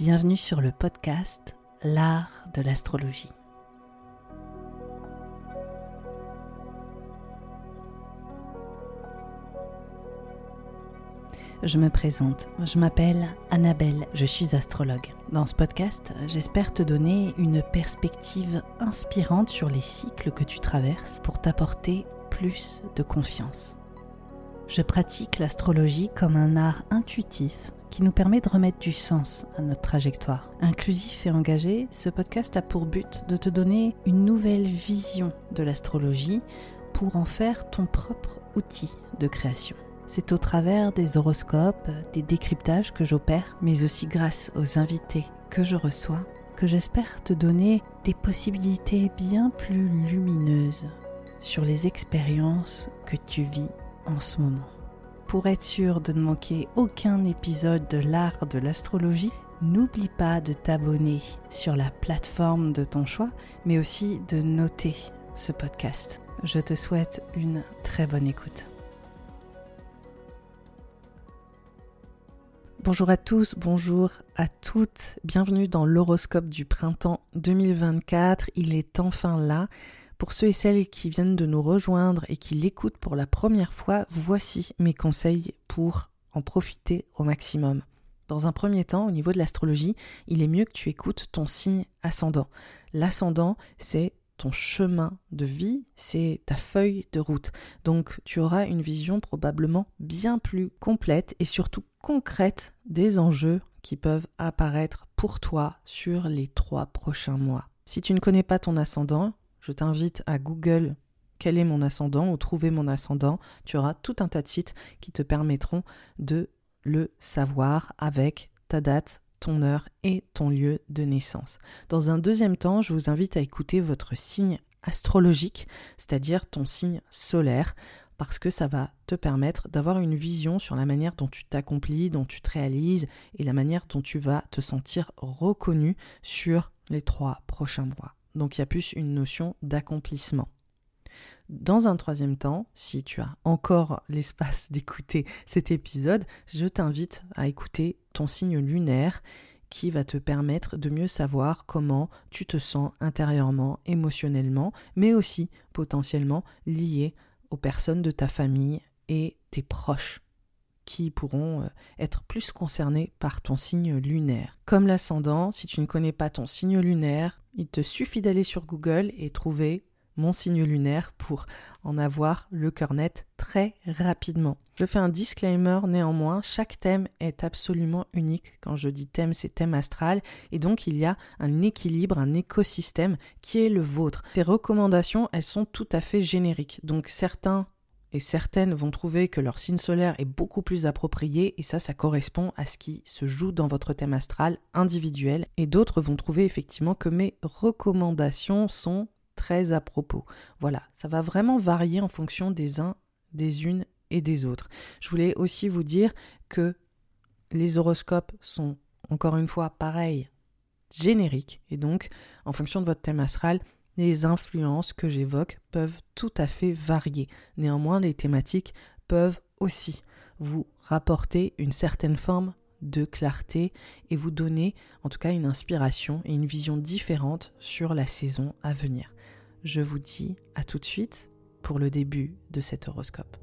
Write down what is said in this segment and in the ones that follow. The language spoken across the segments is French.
Bienvenue sur le podcast L'art de l'astrologie. Je me présente, je m'appelle Annabelle, je suis astrologue. Dans ce podcast, j'espère te donner une perspective inspirante sur les cycles que tu traverses pour t'apporter plus de confiance. Je pratique l'astrologie comme un art intuitif qui nous permet de remettre du sens à notre trajectoire. Inclusif et engagé, ce podcast a pour but de te donner une nouvelle vision de l'astrologie pour en faire ton propre outil de création. C'est au travers des horoscopes, des décryptages que j'opère, mais aussi grâce aux invités que je reçois, que j'espère te donner des possibilités bien plus lumineuses sur les expériences que tu vis en ce moment. Pour être sûr de ne manquer aucun épisode de l'art de l'astrologie, n'oublie pas de t'abonner sur la plateforme de ton choix, mais aussi de noter ce podcast. Je te souhaite une très bonne écoute. Bonjour à tous, bonjour à toutes, bienvenue dans l'horoscope du printemps 2024, il est enfin là. Pour ceux et celles qui viennent de nous rejoindre et qui l'écoutent pour la première fois, voici mes conseils pour en profiter au maximum. Dans un premier temps, au niveau de l'astrologie, il est mieux que tu écoutes ton signe ascendant. L'ascendant, c'est ton chemin de vie, c'est ta feuille de route. Donc tu auras une vision probablement bien plus complète et surtout concrète des enjeux qui peuvent apparaître pour toi sur les 3 prochains mois. Si tu ne connais pas ton ascendant, je t'invite à Google quel est mon ascendant ou trouver mon ascendant. Tu auras tout un tas de sites qui te permettront de le savoir avec ta date, ton heure et ton lieu de naissance. Dans un deuxième temps, je vous invite à écouter votre signe astrologique, c'est-à-dire ton signe solaire, parce que ça va te permettre d'avoir une vision sur la manière dont tu t'accomplis, dont tu te réalises et la manière dont tu vas te sentir reconnu sur les 3 prochains mois. Donc il y a plus une notion d'accomplissement. Dans un troisième temps, si tu as encore l'espace d'écouter cet épisode, je t'invite à écouter ton signe lunaire qui va te permettre de mieux savoir comment tu te sens intérieurement, émotionnellement, mais aussi potentiellement lié aux personnes de ta famille et tes proches qui pourront être plus concernés par ton signe lunaire. Comme l'ascendant, si tu ne connais pas ton signe lunaire, il te suffit d'aller sur Google et trouver mon signe lunaire pour en avoir le cœur net très rapidement. Je fais un disclaimer néanmoins, chaque thème est absolument unique. Quand je dis thème, c'est thème astral et donc il y a un équilibre, un écosystème qui est le vôtre. Ces recommandations, elles sont tout à fait génériques. Donc certains et certaines vont trouver que leur signe solaire est beaucoup plus approprié et ça correspond à ce qui se joue dans votre thème astral individuel. Et d'autres vont trouver effectivement que mes recommandations sont très à propos. Voilà, ça va vraiment varier en fonction des uns, des unes et des autres. Je voulais aussi vous dire que les horoscopes sont encore une fois pareils, génériques et donc en fonction de votre thème astral, les influences que j'évoque peuvent tout à fait varier. Néanmoins, les thématiques peuvent aussi vous rapporter une certaine forme de clarté et vous donner en tout cas une inspiration et une vision différente sur la saison à venir. Je vous dis à tout de suite pour le début de cet horoscope.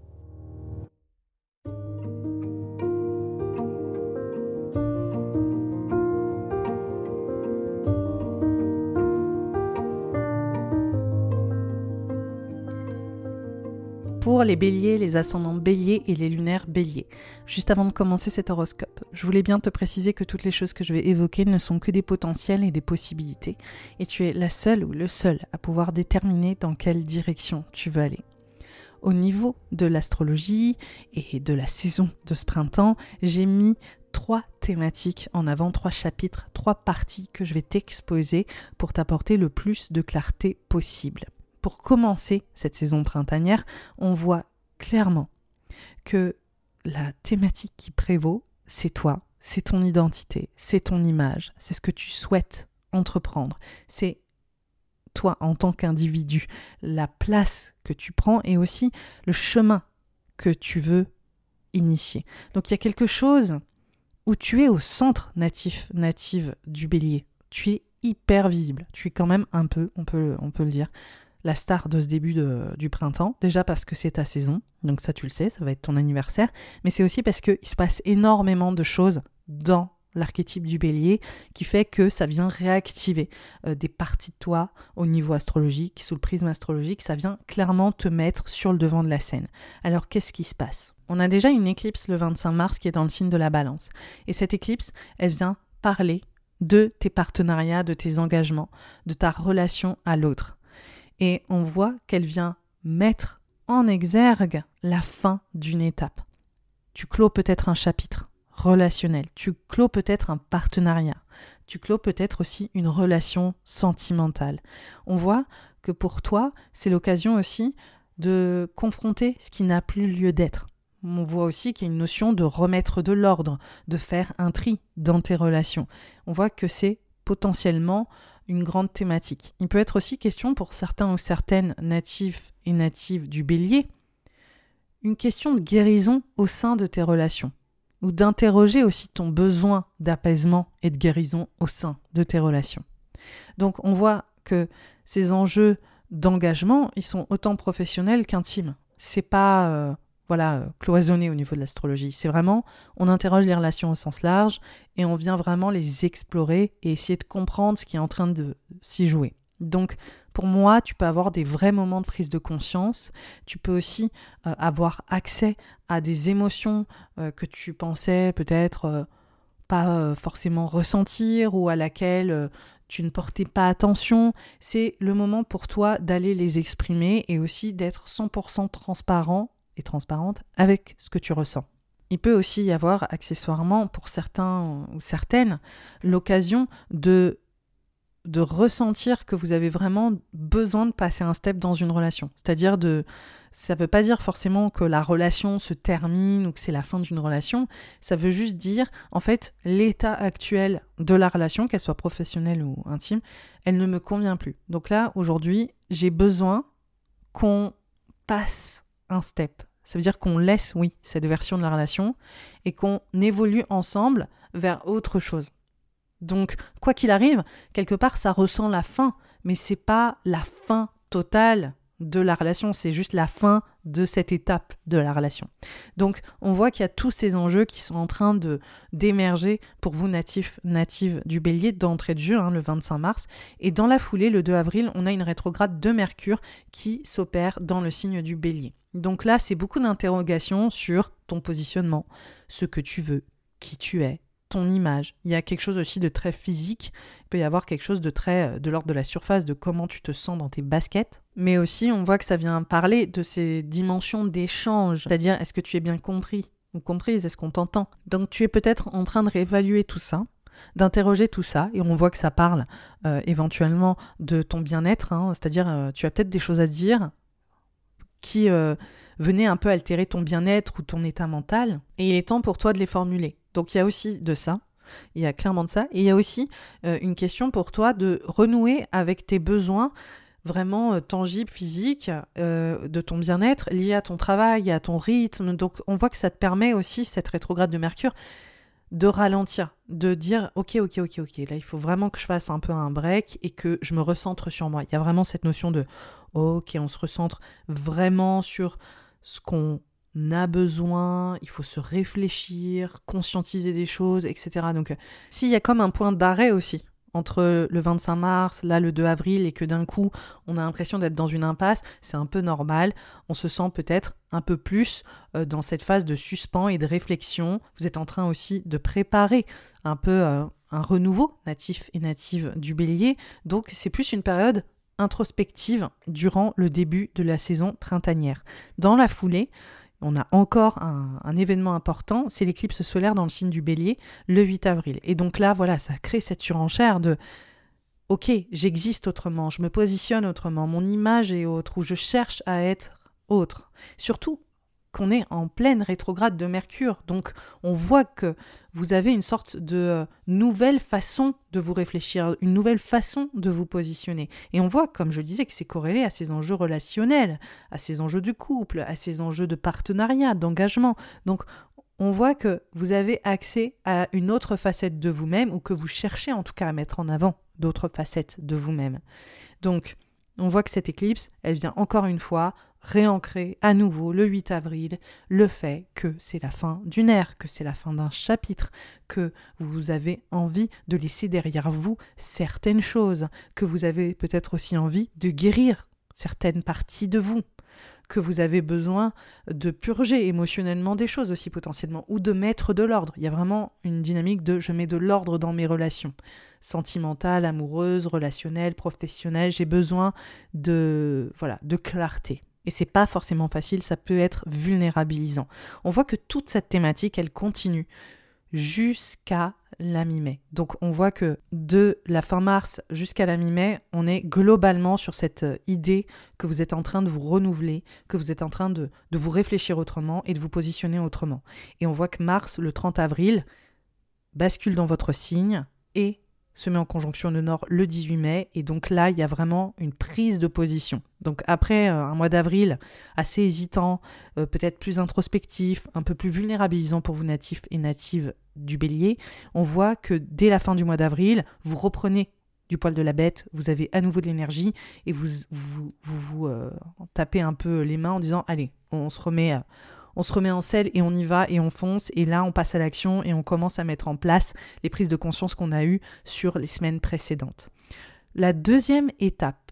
Pour les béliers, les ascendants béliers et les lunaires béliers. Juste avant de commencer cet horoscope, je voulais bien te préciser que toutes les choses que je vais évoquer ne sont que des potentiels et des possibilités, et tu es la seule ou le seul à pouvoir déterminer dans quelle direction tu veux aller. Au niveau de l'astrologie et de la saison de ce printemps, j'ai mis 3 thématiques en avant, 3 chapitres, 3 parties que je vais t'exposer pour t'apporter le plus de clarté possible. Pour commencer cette saison printanière, on voit clairement que la thématique qui prévaut, c'est toi, c'est ton identité, c'est ton image, c'est ce que tu souhaites entreprendre, c'est toi en tant qu'individu, la place que tu prends et aussi le chemin que tu veux initier. Donc il y a quelque chose où tu es au centre native du Bélier. Tu es hyper visible. Tu es quand même un peu, on peut le dire, la star de ce début du printemps. Déjà parce que c'est ta saison, donc ça tu le sais, ça va être ton anniversaire. Mais c'est aussi parce qu'il se passe énormément de choses dans l'archétype du Bélier qui fait que ça vient réactiver des parties de toi au niveau astrologique, sous le prisme astrologique. Ça vient clairement te mettre sur le devant de la scène. Alors qu'est-ce qui se passe ? On a déjà une éclipse le 25 mars qui est dans le signe de la Balance. Et cette éclipse, elle vient parler de tes partenariats, de tes engagements, de ta relation à l'autre. Et on voit qu'elle vient mettre en exergue la fin d'une étape. Tu clôt peut-être un chapitre relationnel, tu clôt peut-être un partenariat, tu clôt peut-être aussi une relation sentimentale. On voit que pour toi, c'est l'occasion aussi de confronter ce qui n'a plus lieu d'être. On voit aussi qu'il y a une notion de remettre de l'ordre, de faire un tri dans tes relations. On voit que c'est potentiellement une grande thématique. Il peut être aussi question pour certains ou certaines natifs et natives du Bélier, une question de guérison au sein de tes relations, ou d'interroger aussi ton besoin d'apaisement et de guérison au sein de tes relations. Donc on voit que ces enjeux d'engagement, ils sont autant professionnels qu'intimes. C'est pas cloisonné au niveau de l'astrologie. C'est vraiment, on interroge les relations au sens large et on vient vraiment les explorer et essayer de comprendre ce qui est en train de s'y jouer. Donc, pour moi, tu peux avoir des vrais moments de prise de conscience. Tu peux aussi avoir accès à des émotions que tu pensais peut-être pas forcément ressentir ou à laquelle tu ne portais pas attention. C'est le moment pour toi d'aller les exprimer et aussi d'être 100% transparent et transparente avec ce que tu ressens. Il peut aussi y avoir accessoirement pour certains ou certaines l'occasion de ressentir que vous avez vraiment besoin de passer un step dans une relation. C'est-à-dire ça ne veut pas dire forcément que la relation se termine ou que c'est la fin d'une relation. Ça veut juste dire, en fait, l'état actuel de la relation, qu'elle soit professionnelle ou intime, elle ne me convient plus. Donc là, aujourd'hui, j'ai besoin qu'on passe un step. Ça veut dire qu'on laisse, cette version de la relation et qu'on évolue ensemble vers autre chose. Donc, quoi qu'il arrive, quelque part, ça ressent la fin, mais c'est pas la fin totale de la relation, c'est juste la fin de cette étape de la relation. Donc, on voit qu'il y a tous ces enjeux qui sont en train d'émerger pour vous natives du Bélier d'entrée de jeu, le 25 mars. Et dans la foulée, le 2 avril, on a une rétrograde de Mercure qui s'opère dans le signe du Bélier. Donc là, c'est beaucoup d'interrogations sur ton positionnement, ce que tu veux, qui tu es, ton image. Il y a quelque chose aussi de très physique. Il peut y avoir quelque chose de très de l'ordre de la surface, de comment tu te sens dans tes baskets. Mais aussi, on voit que ça vient parler de ces dimensions d'échange. C'est-à-dire, est-ce que tu es bien compris ou comprise? Est-ce qu'on t'entend? Donc, tu es peut-être en train de réévaluer tout ça, d'interroger tout ça. Et on voit que ça parle éventuellement de ton bien-être. C'est-à-dire, tu as peut-être des choses à dire qui venaient un peu altérer ton bien-être ou ton état mental. Et il est temps pour toi de les formuler. Donc il y a aussi de ça, il y a clairement de ça, et il y a aussi une question pour toi de renouer avec tes besoins vraiment tangibles, physiques, de ton bien-être, liés à ton travail, à ton rythme. Donc on voit que ça te permet aussi, cette rétrograde de Mercure, de ralentir, de dire ok, là il faut vraiment que je fasse un peu un break et que je me recentre sur moi. Il y a vraiment cette notion de ok, on se recentre vraiment sur ce qu'on a besoin, il faut se réfléchir, conscientiser des choses, etc. Donc, s'il y a comme un point d'arrêt aussi entre le 25 mars, là le 2 avril, et que d'un coup, on a l'impression d'être dans une impasse, c'est un peu normal. On se sent peut-être un peu plus dans cette phase de suspens et de réflexion. Vous êtes en train aussi de préparer un peu un renouveau natif et native du Bélier. Donc, c'est plus une période introspective durant le début de la saison printanière. Dans la foulée, on a encore un événement important, c'est l'éclipse solaire dans le signe du Bélier, le 8 avril. Et donc là, voilà, ça crée cette surenchère de « Ok, j'existe autrement, je me positionne autrement, mon image est autre, ou je cherche à être autre. » Surtout qu'on est en pleine rétrograde de Mercure, donc on voit que vous avez une sorte de nouvelle façon de vous réfléchir, une nouvelle façon de vous positionner. Et on voit, comme je disais, que c'est corrélé à ces enjeux relationnels, à ces enjeux du couple, à ces enjeux de partenariat, d'engagement. Donc on voit que vous avez accès à une autre facette de vous-même, ou que vous cherchez en tout cas à mettre en avant d'autres facettes de vous-même. Donc, on voit que cette éclipse, elle vient encore une fois réancrer à nouveau le 8 avril le fait que c'est la fin d'une ère, que c'est la fin d'un chapitre, que vous avez envie de laisser derrière vous certaines choses, que vous avez peut-être aussi envie de guérir certaines parties de vous, que vous avez besoin de purger émotionnellement des choses aussi potentiellement, ou de mettre de l'ordre. Il y a vraiment une dynamique de « je mets de l'ordre dans mes relations » sentimentales, amoureuses, relationnelles, professionnelles. J'ai besoin de clarté. Et c'est pas forcément facile, ça peut être vulnérabilisant. On voit que toute cette thématique, elle continue jusqu'à la mi-mai. Donc on voit que de la fin mars jusqu'à la mi-mai, on est globalement sur cette idée que vous êtes en train de vous renouveler, que vous êtes en train de vous réfléchir autrement et de vous positionner autrement. Et on voit que Mars, le 30 avril, bascule dans votre signe et se met en conjonction de Nord le 18 mai. Et donc là, il y a vraiment une prise de position. Donc après un mois d'avril assez hésitant, peut-être plus introspectif, un peu plus vulnérabilisant pour vous natifs et natives du Bélier, on voit que dès la fin du mois d'avril, vous reprenez du poil de la bête, vous avez à nouveau de l'énergie et vous tapez un peu les mains en disant « Allez, on se remet en selle et on y va et on fonce, et là on passe à l'action et on commence à mettre en place les prises de conscience qu'on a eues sur les semaines précédentes. » La deuxième étape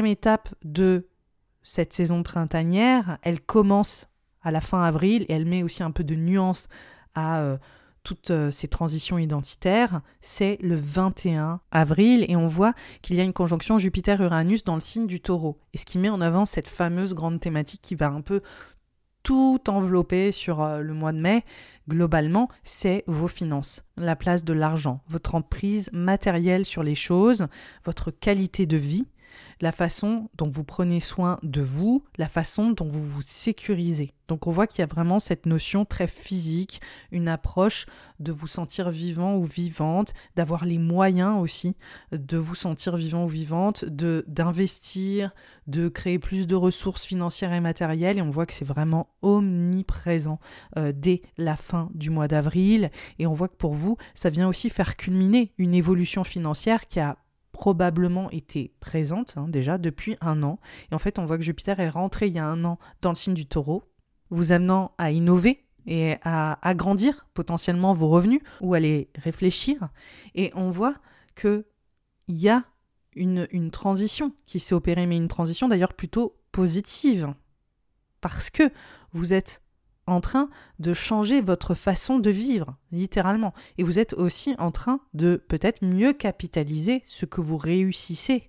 de cette saison printanière, elle commence à la fin avril et elle met aussi un peu de nuance à toutes ces transitions identitaires. C'est le 21 avril et on voit qu'il y a une conjonction Jupiter-Uranus dans le signe du Taureau, et ce qui met en avant cette fameuse grande thématique qui va un peu tout enveloppé sur le mois de mai, globalement, c'est vos finances, la place de l'argent, votre emprise matérielle sur les choses, votre qualité de vie, la façon dont vous prenez soin de vous, la façon dont vous vous sécurisez. Donc on voit qu'il y a vraiment cette notion très physique, une approche de vous sentir vivant ou vivante, d'avoir les moyens aussi de vous sentir vivant ou vivante, d'investir, de créer plus de ressources financières et matérielles. Et on voit que c'est vraiment omniprésent dès la fin du mois d'avril. Et on voit que pour vous, ça vient aussi faire culminer une évolution financière qui a probablement été présente déjà depuis 1 an. Et en fait, on voit que Jupiter est rentré il y a 1 an dans le signe du Taureau, vous amenant à innover et à agrandir potentiellement vos revenus ou à les réfléchir. Et on voit qu'il y a une transition qui s'est opérée, mais une transition d'ailleurs plutôt positive, parce que vous êtes en train de changer votre façon de vivre, littéralement. Et vous êtes aussi en train de peut-être mieux capitaliser ce que vous réussissez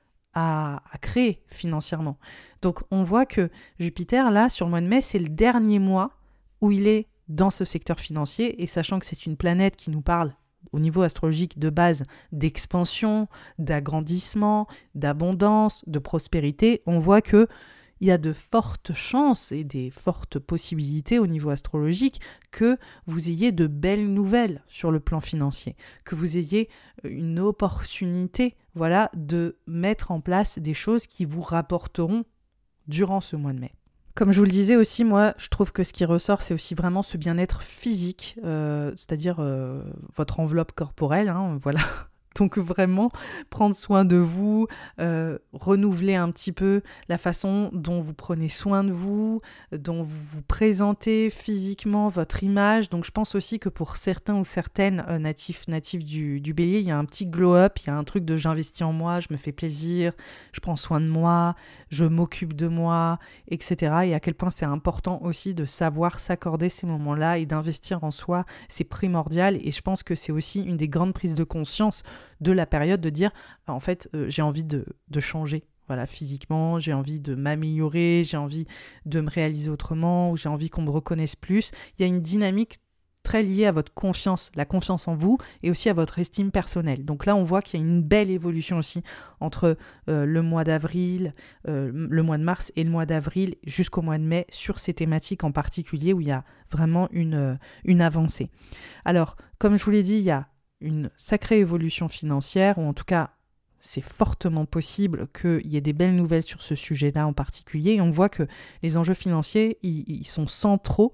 à créer financièrement. Donc on voit que Jupiter, là, sur le mois de mai, c'est le dernier mois où il est dans ce secteur financier, et sachant que c'est une planète qui nous parle au niveau astrologique de base d'expansion, d'agrandissement, d'abondance, de prospérité, on voit que il y a de fortes chances et des fortes possibilités au niveau astrologique que vous ayez de belles nouvelles sur le plan financier, que vous ayez une opportunité, de mettre en place des choses qui vous rapporteront durant ce mois de mai. Comme je vous le disais aussi, moi, je trouve que ce qui ressort, c'est aussi vraiment ce bien-être physique, c'est-à-dire votre enveloppe corporelle, Donc vraiment, prendre soin de vous, renouveler un petit peu la façon dont vous prenez soin de vous, dont vous vous présentez physiquement, votre image. Donc je pense aussi que pour certains ou certaines natifs du Bélier, il y a un petit glow-up, il y a un truc de j'investis en moi, je me fais plaisir, je prends soin de moi, je m'occupe de moi, etc. Et à quel point c'est important aussi de savoir s'accorder ces moments-là et d'investir en soi, c'est primordial. Et je pense que c'est aussi une des grandes prises de conscience de la période, de dire en fait j'ai envie de changer physiquement, j'ai envie de m'améliorer, j'ai envie de me réaliser autrement, ou j'ai envie qu'on me reconnaisse plus. Il y a une dynamique très liée à votre confiance, la confiance en vous, et aussi à votre estime personnelle. Donc là on voit qu'il y a une belle évolution aussi entre le mois d'avril, le mois de mars et le mois d'avril jusqu'au mois de mai sur ces thématiques en particulier où il y a vraiment une avancée. Alors comme je vous l'ai dit, il y a une sacrée évolution financière, ou en tout cas, c'est fortement possible qu'il y ait des belles nouvelles sur ce sujet-là en particulier. Et on voit que les enjeux financiers, ils sont centraux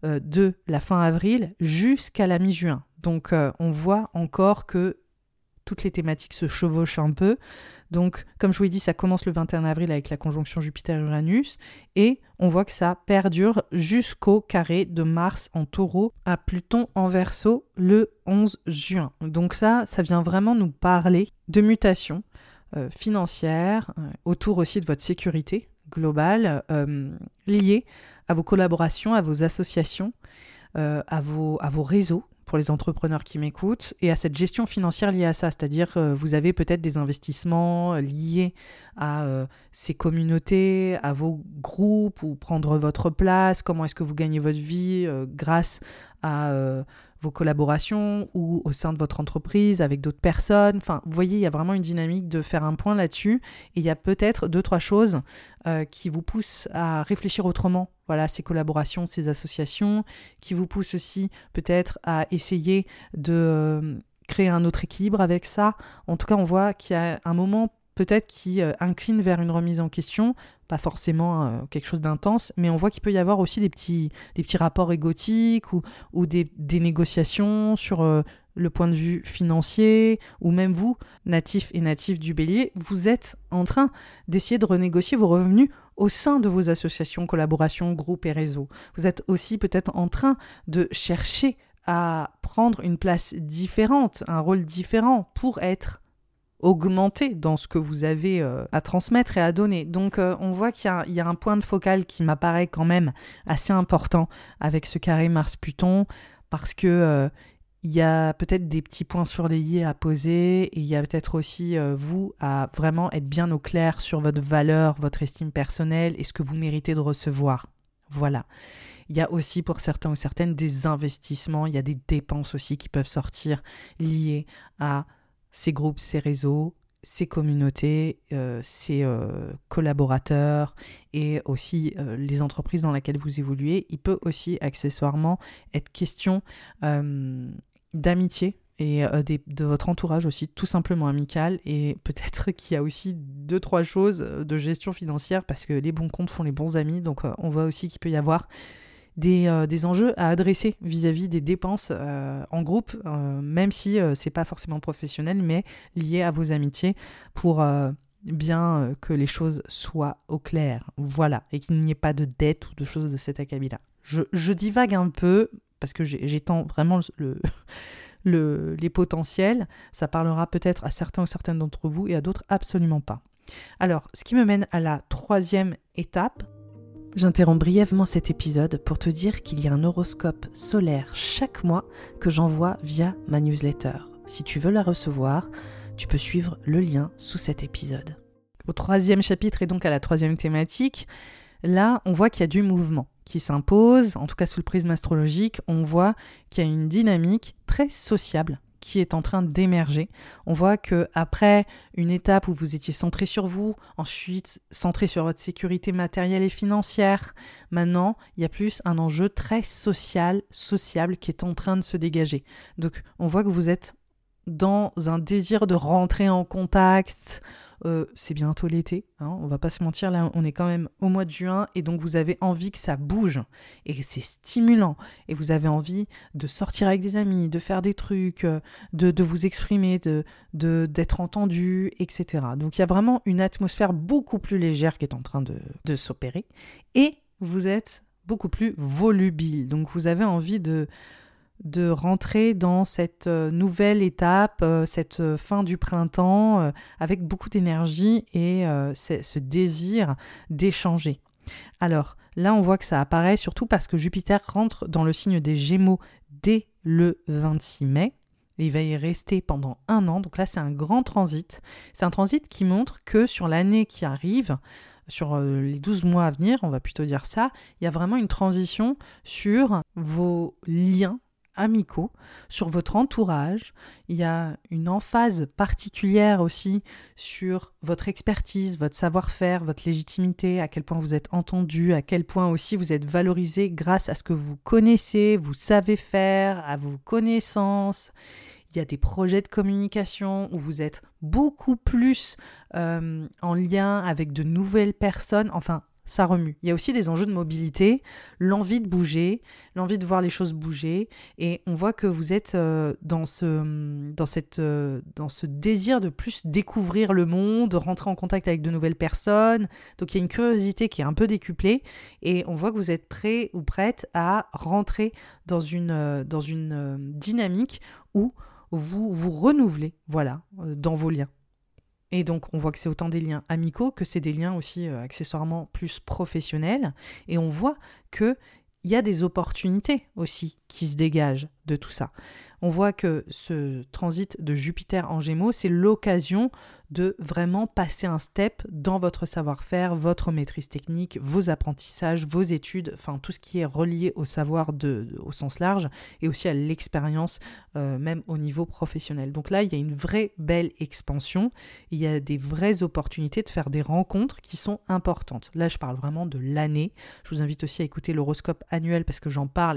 de la fin avril jusqu'à la mi-juin. Donc on voit encore que toutes les thématiques se chevauchent un peu. Donc, comme je vous l'ai dit, ça commence le 21 avril avec la conjonction Jupiter-Uranus et on voit que ça perdure jusqu'au carré de Mars en Taureau à Pluton en Verseau le 11 juin. Donc ça vient vraiment nous parler de mutations financières autour aussi de votre sécurité globale liée à vos collaborations, à vos associations, à vos réseaux, pour les entrepreneurs qui m'écoutent, et à cette gestion financière liée à ça, c'est-à-dire vous avez peut-être des investissements liés à ces communautés, à vos groupes, ou prendre votre place, comment est-ce que vous gagnez votre vie grâce à vos collaborations ou au sein de votre entreprise avec d'autres personnes. Enfin, vous voyez, il y a vraiment une dynamique de faire un point là-dessus, et il y a peut-être 2-3 choses qui vous poussent à réfléchir autrement. Voilà, ces collaborations, ces associations, qui vous poussent aussi peut-être à essayer de créer un autre équilibre avec ça. En tout cas, on voit qu'il y a un moment peut-être qui incline vers une remise en question, pas forcément quelque chose d'intense, mais on voit qu'il peut y avoir aussi des petits rapports égotiques ou des négociations sur le point de vue financier, ou même vous, natifs et natifs du Bélier, vous êtes en train d'essayer de renégocier vos revenus au sein de vos associations, collaborations, groupes et réseaux. Vous êtes aussi peut-être en train de chercher à prendre une place différente, un rôle différent pour être augmenter dans ce que vous avez à transmettre et à donner. Donc on voit qu'il y a un point de focal qui m'apparaît quand même assez important avec ce carré Mars-Pluton, parce que il y a peut-être des petits points surlignés à poser, et il y a peut-être aussi vous à vraiment être bien au clair sur votre valeur, votre estime personnelle et ce que vous méritez de recevoir. Voilà. Il y a aussi pour certains ou certaines des investissements, il y a des dépenses aussi qui peuvent sortir liées à ces groupes, ces réseaux, ces communautés, ces collaborateurs et aussi les entreprises dans lesquelles vous évoluez. Il peut aussi accessoirement être question d'amitié et de votre entourage aussi, tout simplement amical, et peut-être qu'il y a aussi 2-3 choses de gestion financière, parce que les bons comptes font les bons amis, donc on voit aussi qu'il peut y avoir des enjeux à adresser vis-à-vis des dépenses en groupe, même si c'est pas forcément professionnel, mais lié à vos amitiés, pour bien que les choses soient au clair, voilà, et qu'il n'y ait pas de dette ou de choses de cet acabit-là. Je divague un peu, parce que j'étends vraiment les potentiels, ça parlera peut-être à certains ou certaines d'entre vous, et à d'autres absolument pas. Alors, ce qui me mène à la 3e étape. J'interromps brièvement cet épisode pour te dire qu'il y a un horoscope solaire chaque mois que j'envoie via ma newsletter. Si tu veux la recevoir, tu peux suivre le lien sous cet épisode. Au 3e chapitre et donc à la 3e thématique, là on voit qu'il y a du mouvement qui s'impose, en tout cas sous le prisme astrologique, on voit qu'il y a une dynamique très sociable qui est en train d'émerger. On voit qu'après une étape où vous étiez centré sur vous, ensuite centré sur votre sécurité matérielle et financière, maintenant, il y a plus un enjeu très sociable qui est en train de se dégager. Donc, on voit que vous êtes dans un désir de rentrer en contact. C'est bientôt l'été, hein, on va pas se mentir, là on est quand même au mois de juin, et donc vous avez envie que ça bouge, et c'est stimulant, et vous avez envie de sortir avec des amis, de faire des trucs, de vous exprimer, d'être entendu, etc. Donc il y a vraiment une atmosphère beaucoup plus légère qui est en train de s'opérer, et vous êtes beaucoup plus volubile, donc vous avez envie de rentrer dans cette nouvelle étape, cette fin du printemps, avec beaucoup d'énergie et ce désir d'échanger. Alors là, on voit que ça apparaît surtout parce que Jupiter rentre dans le signe des Gémeaux dès le 26 mai. Et il va y rester pendant 1 an. Donc là, c'est un grand transit. C'est un transit qui montre que sur l'année qui arrive, sur les 12 mois à venir, on va plutôt dire ça, il y a vraiment une transition sur vos liens amicaux, sur votre entourage. Il y a une emphase particulière aussi sur votre expertise, votre savoir-faire, votre légitimité, à quel point vous êtes entendu, à quel point aussi vous êtes valorisé grâce à ce que vous connaissez, vous savez faire, à vos connaissances. Il y a des projets de communication où vous êtes beaucoup plus en lien avec de nouvelles personnes. Enfin, ça remue. Il y a aussi des enjeux de mobilité, l'envie de bouger, l'envie de voir les choses bouger. Et on voit que vous êtes dans ce désir de plus découvrir le monde, de rentrer en contact avec de nouvelles personnes. Donc il y a une curiosité qui est un peu décuplée. Et on voit que vous êtes prêt ou prête à rentrer dans une dynamique où vous vous renouvelez, dans vos liens. Et donc, on voit que c'est autant des liens amicaux que c'est des liens aussi accessoirement plus professionnels. Et on voit qu'il y a des opportunités aussi qui se dégagent de tout ça. On voit que ce transit de Jupiter en Gémeaux, c'est l'occasion de vraiment passer un step dans votre savoir-faire, votre maîtrise technique, vos apprentissages, vos études, enfin tout ce qui est relié au savoir au sens large et aussi à l'expérience, même au niveau professionnel. Donc là, il y a une vraie belle expansion, il y a des vraies opportunités de faire des rencontres qui sont importantes. Là, je parle vraiment de l'année. Je vous invite aussi à écouter l'horoscope annuel parce que j'en parle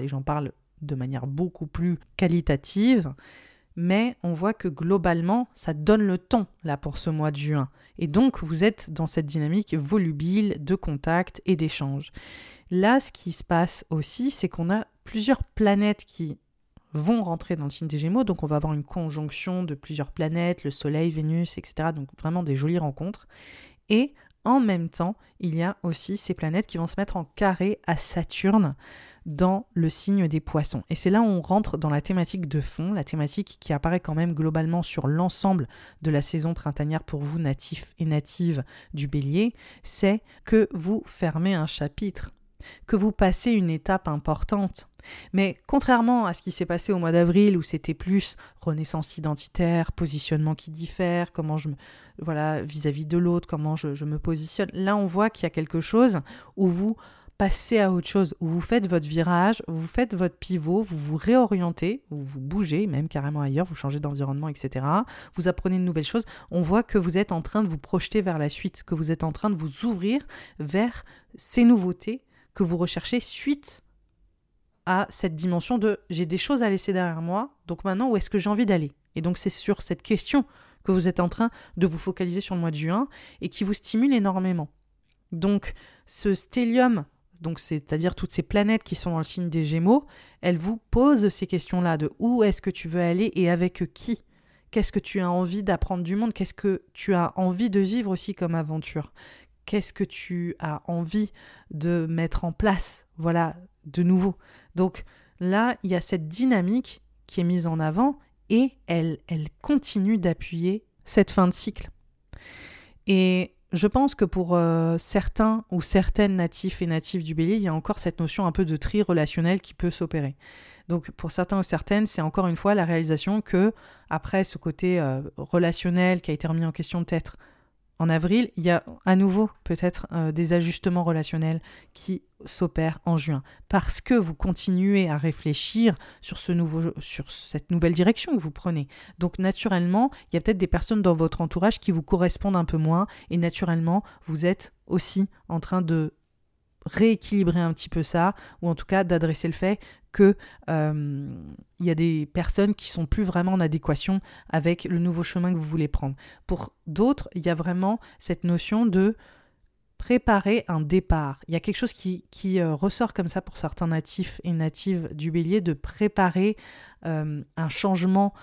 de manière beaucoup plus qualitative, mais on voit que globalement, ça donne le ton là pour ce mois de juin. Et donc, vous êtes dans cette dynamique volubile de contact et d'échange. Là, ce qui se passe aussi, c'est qu'on a plusieurs planètes qui vont rentrer dans le signe des Gémeaux, donc on va avoir une conjonction de plusieurs planètes, le Soleil, Vénus, etc. Donc vraiment des jolies rencontres. Et en même temps, il y a aussi ces planètes qui vont se mettre en carré à Saturne, dans le signe des Poissons. Et c'est là où on rentre dans la thématique de fond, la thématique qui apparaît quand même globalement sur l'ensemble de la saison printanière pour vous, natifs et natives du Bélier, c'est que vous fermez un chapitre, que vous passez une étape importante. Mais contrairement à ce qui s'est passé au mois d'avril où c'était plus renaissance identitaire, positionnement qui diffère, comment vis-à-vis de l'autre, comment je me positionne, là on voit qu'il y a quelque chose où vous passez à autre chose, où vous faites votre virage, vous faites votre pivot, vous vous réorientez, vous bougez même carrément ailleurs, vous changez d'environnement, etc. Vous apprenez de nouvelles choses. On voit que vous êtes en train de vous projeter vers la suite, que vous êtes en train de vous ouvrir vers ces nouveautés que vous recherchez suite à cette dimension de « j'ai des choses à laisser derrière moi, donc maintenant où est-ce que j'ai envie d'aller ?» Et donc c'est sur cette question que vous êtes en train de vous focaliser sur le mois de juin et qui vous stimule énormément. Donc ce stellium, donc c'est-à-dire toutes ces planètes qui sont dans le signe des Gémeaux, elles vous posent ces questions-là de où est-ce que tu veux aller et avec qui ? Qu'est-ce que tu as envie d'apprendre du monde ? Qu'est-ce que tu as envie de vivre aussi comme aventure ? Qu'est-ce que tu as envie de mettre en place, de nouveau ? Donc là, il y a cette dynamique qui est mise en avant et elle continue d'appuyer cette fin de cycle. Et je pense que pour certains ou certaines natifs et natifs du Bélier, il y a encore cette notion un peu de tri relationnel qui peut s'opérer. Donc pour certains ou certaines, c'est encore une fois la réalisation que après ce côté relationnel qui a été remis en question peut-être en avril, il y a à nouveau peut-être des ajustements relationnels qui s'opèrent en juin parce que vous continuez à réfléchir sur cette nouvelle direction que vous prenez. Donc naturellement, il y a peut-être des personnes dans votre entourage qui vous correspondent un peu moins et naturellement, vous êtes aussi en train de rééquilibrer un petit peu ça ou en tout cas d'adresser le fait que y a des personnes qui sont plus vraiment en adéquation avec le nouveau chemin que vous voulez prendre. Pour d'autres, il y a vraiment cette notion de préparer un départ. Il y a quelque chose qui ressort comme ça pour certains natifs et natives du Bélier, de préparer un changement,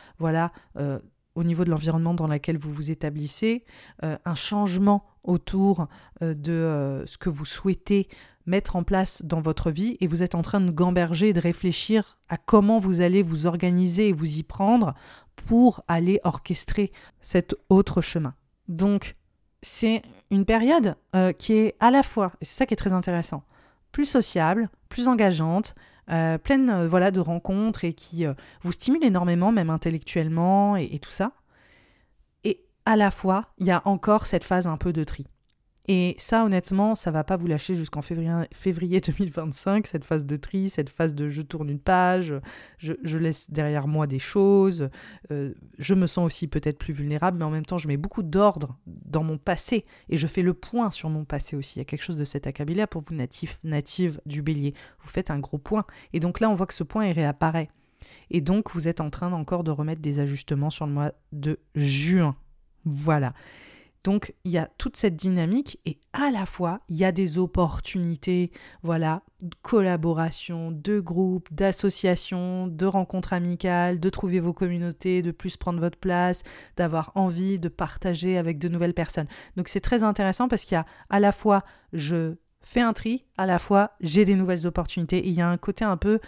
au niveau de l'environnement dans lequel vous vous établissez, un changement autour de ce que vous souhaitez mettre en place dans votre vie et vous êtes en train de gamberger et de réfléchir à comment vous allez vous organiser et vous y prendre pour aller orchestrer cet autre chemin. Donc, c'est une période qui est à la fois, et c'est ça qui est très intéressant, plus sociable, plus engageante, pleine de rencontres et qui vous stimule énormément, même intellectuellement et tout ça. Et à la fois, il y a encore cette phase un peu de tri. Et ça, honnêtement, ça va pas vous lâcher jusqu'en février 2025, cette phase de tri, cette phase de je tourne une page, je laisse derrière moi des choses, je me sens aussi peut-être plus vulnérable, mais en même temps, je mets beaucoup d'ordre dans mon passé et je fais le point sur mon passé aussi. Il y a quelque chose de cet acabit-là pour vous, natives du Bélier. Vous faites un gros point. Et donc là, on voit que ce point, il réapparaît. Et donc, vous êtes en train encore de remettre des ajustements sur le mois de juin. Voilà. Donc, il y a toute cette dynamique et à la fois, il y a des opportunités, voilà, de collaboration, de groupes, d'associations, de rencontres amicales, de trouver vos communautés, de plus prendre votre place, d'avoir envie de partager avec de nouvelles personnes. Donc, c'est très intéressant parce qu'il y a à la fois, je fais un tri, à la fois, j'ai des nouvelles opportunités. Et il y a un côté un peu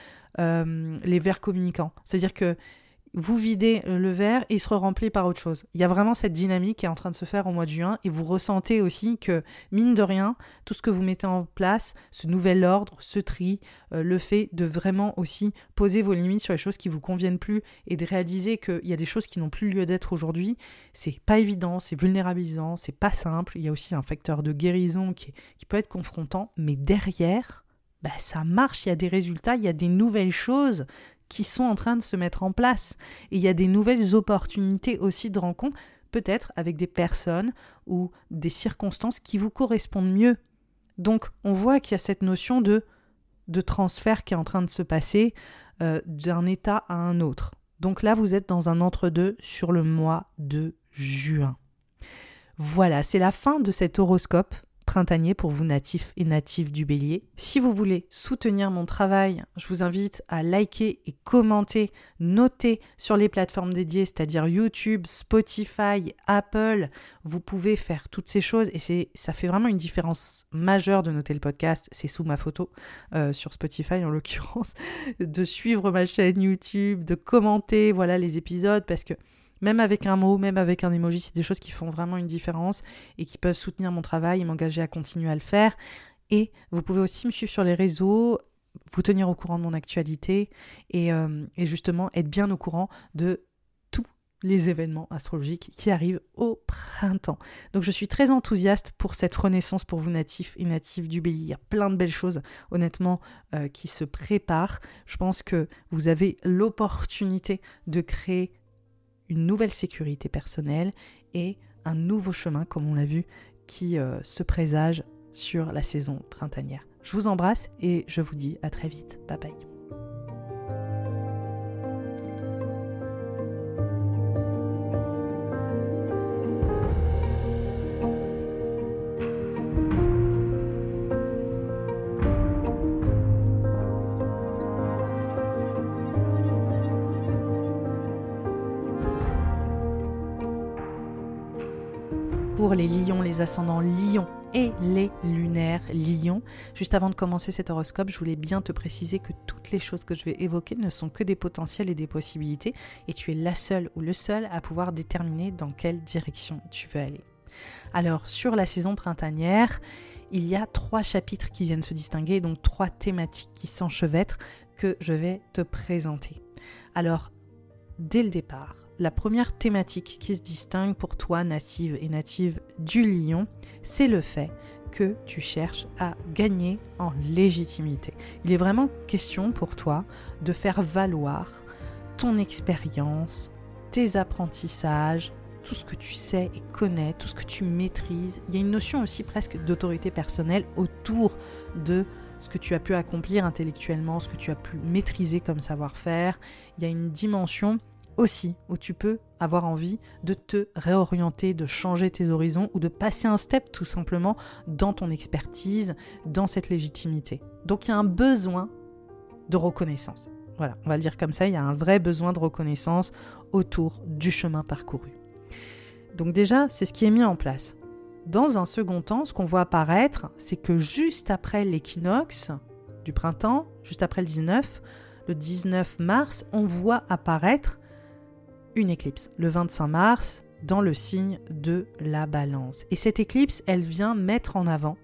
les verres communicants. C'est-à-dire que vous videz le verre et il se remplit par autre chose. Il y a vraiment cette dynamique qui est en train de se faire au mois de juin et vous ressentez aussi que, mine de rien, tout ce que vous mettez en place, ce nouvel ordre, ce tri, le fait de vraiment aussi poser vos limites sur les choses qui ne vous conviennent plus et de réaliser qu'il y a des choses qui n'ont plus lieu d'être aujourd'hui, c'est pas évident, c'est vulnérabilisant, c'est pas simple. Il y a aussi un facteur de guérison qui peut être confrontant, mais derrière, ça marche, il y a des résultats, il y a des nouvelles choses qui sont en train de se mettre en place. Et il y a des nouvelles opportunités aussi de rencontre, peut-être avec des personnes ou des circonstances qui vous correspondent mieux. Donc, on voit qu'il y a cette notion de transfert qui est en train de se passer d'un état à un autre. Donc là, vous êtes dans un entre-deux sur le mois de juin. Voilà, c'est la fin de cet horoscope printanier pour vous natifs et natives du Bélier. Si vous voulez soutenir mon travail, je vous invite à liker et commenter, noter sur les plateformes dédiées, c'est-à-dire YouTube, Spotify, Apple. Vous pouvez faire toutes ces choses et ça fait vraiment une différence majeure de noter le podcast. C'est sous ma photo sur Spotify en l'occurrence, de suivre ma chaîne YouTube, de commenter les épisodes parce que même avec un mot, même avec un emoji, c'est des choses qui font vraiment une différence et qui peuvent soutenir mon travail et m'engager à continuer à le faire. Et vous pouvez aussi me suivre sur les réseaux, vous tenir au courant de mon actualité et justement être bien au courant de tous les événements astrologiques qui arrivent au printemps. Donc je suis très enthousiaste pour cette renaissance pour vous natifs et natives du Bélier. Il y a plein de belles choses honnêtement qui se préparent. Je pense que vous avez l'opportunité de créer une nouvelle sécurité personnelle et un nouveau chemin, comme on l'a vu, qui se présage sur la saison printanière. Je vous embrasse et je vous dis à très vite. Bye bye. Pour les lions, les ascendants lions et les lunaires lions. Juste avant de commencer cet horoscope, je voulais bien te préciser que toutes les choses que je vais évoquer ne sont que des potentiels et des possibilités et tu es la seule ou le seul à pouvoir déterminer dans quelle direction tu veux aller. Alors, sur la saison printanière, il y a 3 chapitres qui viennent se distinguer, donc 3 thématiques qui s'enchevêtrent que je vais te présenter. Alors, dès le départ, la première thématique qui se distingue pour toi, native et native du lion, c'est le fait que tu cherches à gagner en légitimité. Il est vraiment question pour toi de faire valoir ton expérience, tes apprentissages, tout ce que tu sais et connais, tout ce que tu maîtrises. Il y a une notion aussi presque d'autorité personnelle autour de ce que tu as pu accomplir intellectuellement, ce que tu as pu maîtriser comme savoir-faire. Il y a une dimension aussi où tu peux avoir envie de te réorienter, de changer tes horizons ou de passer un step tout simplement dans ton expertise, dans cette légitimité. Donc il y a un besoin de reconnaissance. Voilà, on va le dire comme ça, il y a un vrai besoin de reconnaissance autour du chemin parcouru. Donc déjà, c'est ce qui est mis en place. Dans un second temps, ce qu'on voit apparaître, c'est que juste après l'équinoxe du printemps, juste après le 19 mars, on voit apparaître une éclipse, le 25 mars, dans le signe de la Balance. Et cette éclipse, elle vient mettre en avant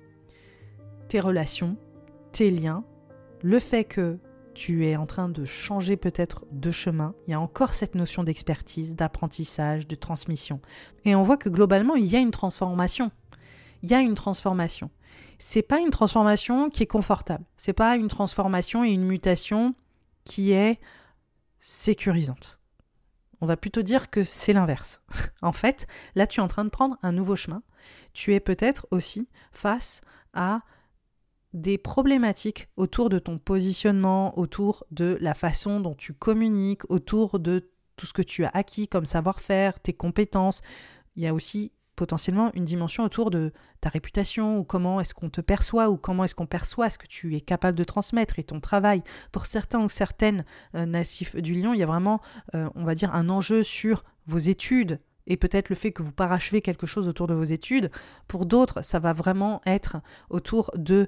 tes relations, tes liens, le fait que tu es en train de changer peut-être de chemin. Il y a encore cette notion d'expertise, d'apprentissage, de transmission. Et on voit que globalement, il y a une transformation. Il y a une transformation. C'est pas une transformation qui est confortable. C'est pas une transformation et une mutation qui est sécurisante. On va plutôt dire que c'est l'inverse. En fait, là, tu es en train de prendre un nouveau chemin. Tu es peut-être aussi face à des problématiques autour de ton positionnement, autour de la façon dont tu communiques, autour de tout ce que tu as acquis comme savoir-faire, tes compétences. Il y a aussi potentiellement une dimension autour de ta réputation, ou comment est-ce qu'on te perçoit, ou comment est-ce qu'on perçoit ce que tu es capable de transmettre et ton travail. Pour certains ou certaines natifs du Lion, il y a vraiment, on va dire, un enjeu sur vos études, et peut-être le fait que vous parachevez quelque chose autour de vos études. Pour d'autres, ça va vraiment être autour de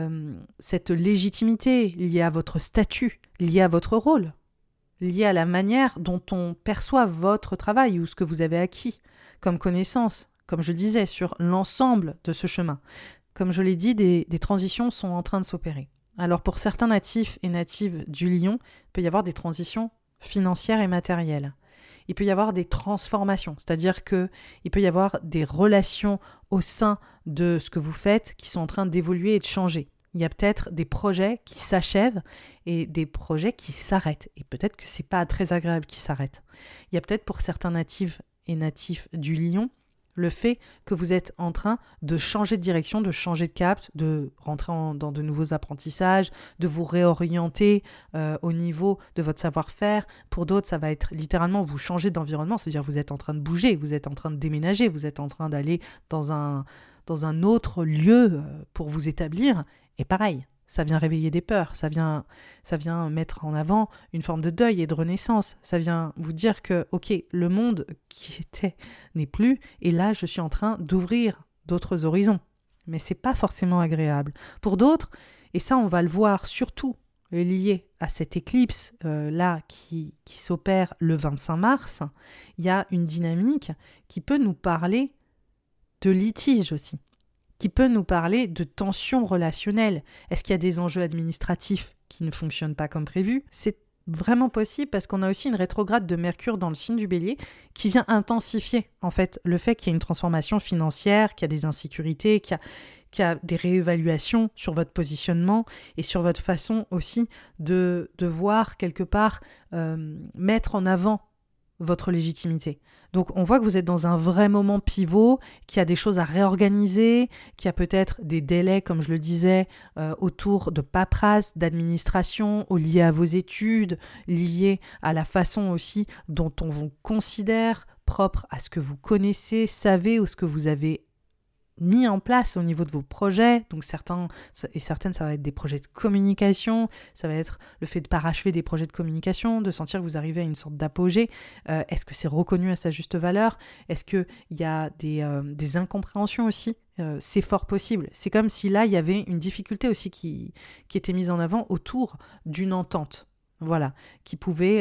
cette légitimité liée à votre statut, liée à votre rôle, liée à la manière dont on perçoit votre travail ou ce que vous avez acquis comme connaissance, comme je le disais, sur l'ensemble de ce chemin. Comme je l'ai dit, des transitions sont en train de s'opérer. Alors pour certains natifs et natives du Lion, il peut y avoir des transitions financières et matérielles. Il peut y avoir des transformations, c'est-à-dire qu'il peut y avoir des relations au sein de ce que vous faites qui sont en train d'évoluer et de changer. Il y a peut-être des projets qui s'achèvent et des projets qui s'arrêtent. Et peut-être que ce n'est pas très agréable qu'ils s'arrêtent. Il y a peut-être pour certains natifs et natifs du Lion, le fait que vous êtes en train de changer de direction, de changer de cap, de rentrer dans de nouveaux apprentissages, de vous réorienter au niveau de votre savoir-faire. Pour d'autres, ça va être littéralement vous changer d'environnement, c'est-à-dire vous êtes en train de bouger, vous êtes en train de déménager, vous êtes en train d'aller dans un autre lieu pour vous établir. Et pareil, ça vient réveiller des peurs, ça vient mettre en avant une forme de deuil et de renaissance. Ça vient vous dire que, ok, le monde qui était n'est plus, et là, je suis en train d'ouvrir d'autres horizons. Mais c'est pas forcément agréable. Pour d'autres, et ça, on va le voir surtout lié à cette éclipse là qui s'opère le 25 mars, il y a une dynamique qui peut nous parler de litige aussi, qui peut nous parler de tensions relationnelles. Est-ce qu'il y a des enjeux administratifs qui ne fonctionnent pas comme prévu ? C'est vraiment possible parce qu'on a aussi une rétrograde de Mercure dans le signe du Bélier qui vient intensifier en fait le fait qu'il y a une transformation financière, qu'il y a des insécurités, qu'il y a des réévaluations sur votre positionnement et sur votre façon aussi de voir quelque part mettre en avant votre légitimité. Donc on voit que vous êtes dans un vrai moment pivot, qu'il y a des choses à réorganiser, qu'il y a peut-être des délais, comme je le disais, autour de paperasse, d'administration, liés à vos études, liés à la façon aussi dont on vous considère, propre à ce que vous connaissez, savez ou ce que vous avez mis en place au niveau de vos projets. Donc certains et certaines, ça va être des projets de communication, ça va être le fait de parachever des projets de communication, de sentir que vous arrivez à une sorte d'apogée. Est-ce que c'est reconnu à sa juste valeur ? Est-ce qu'il y a des incompréhensions aussi ? C'est fort possible. C'est comme si là, il y avait une difficulté aussi qui était mise en avant autour d'une entente, voilà, qui pouvait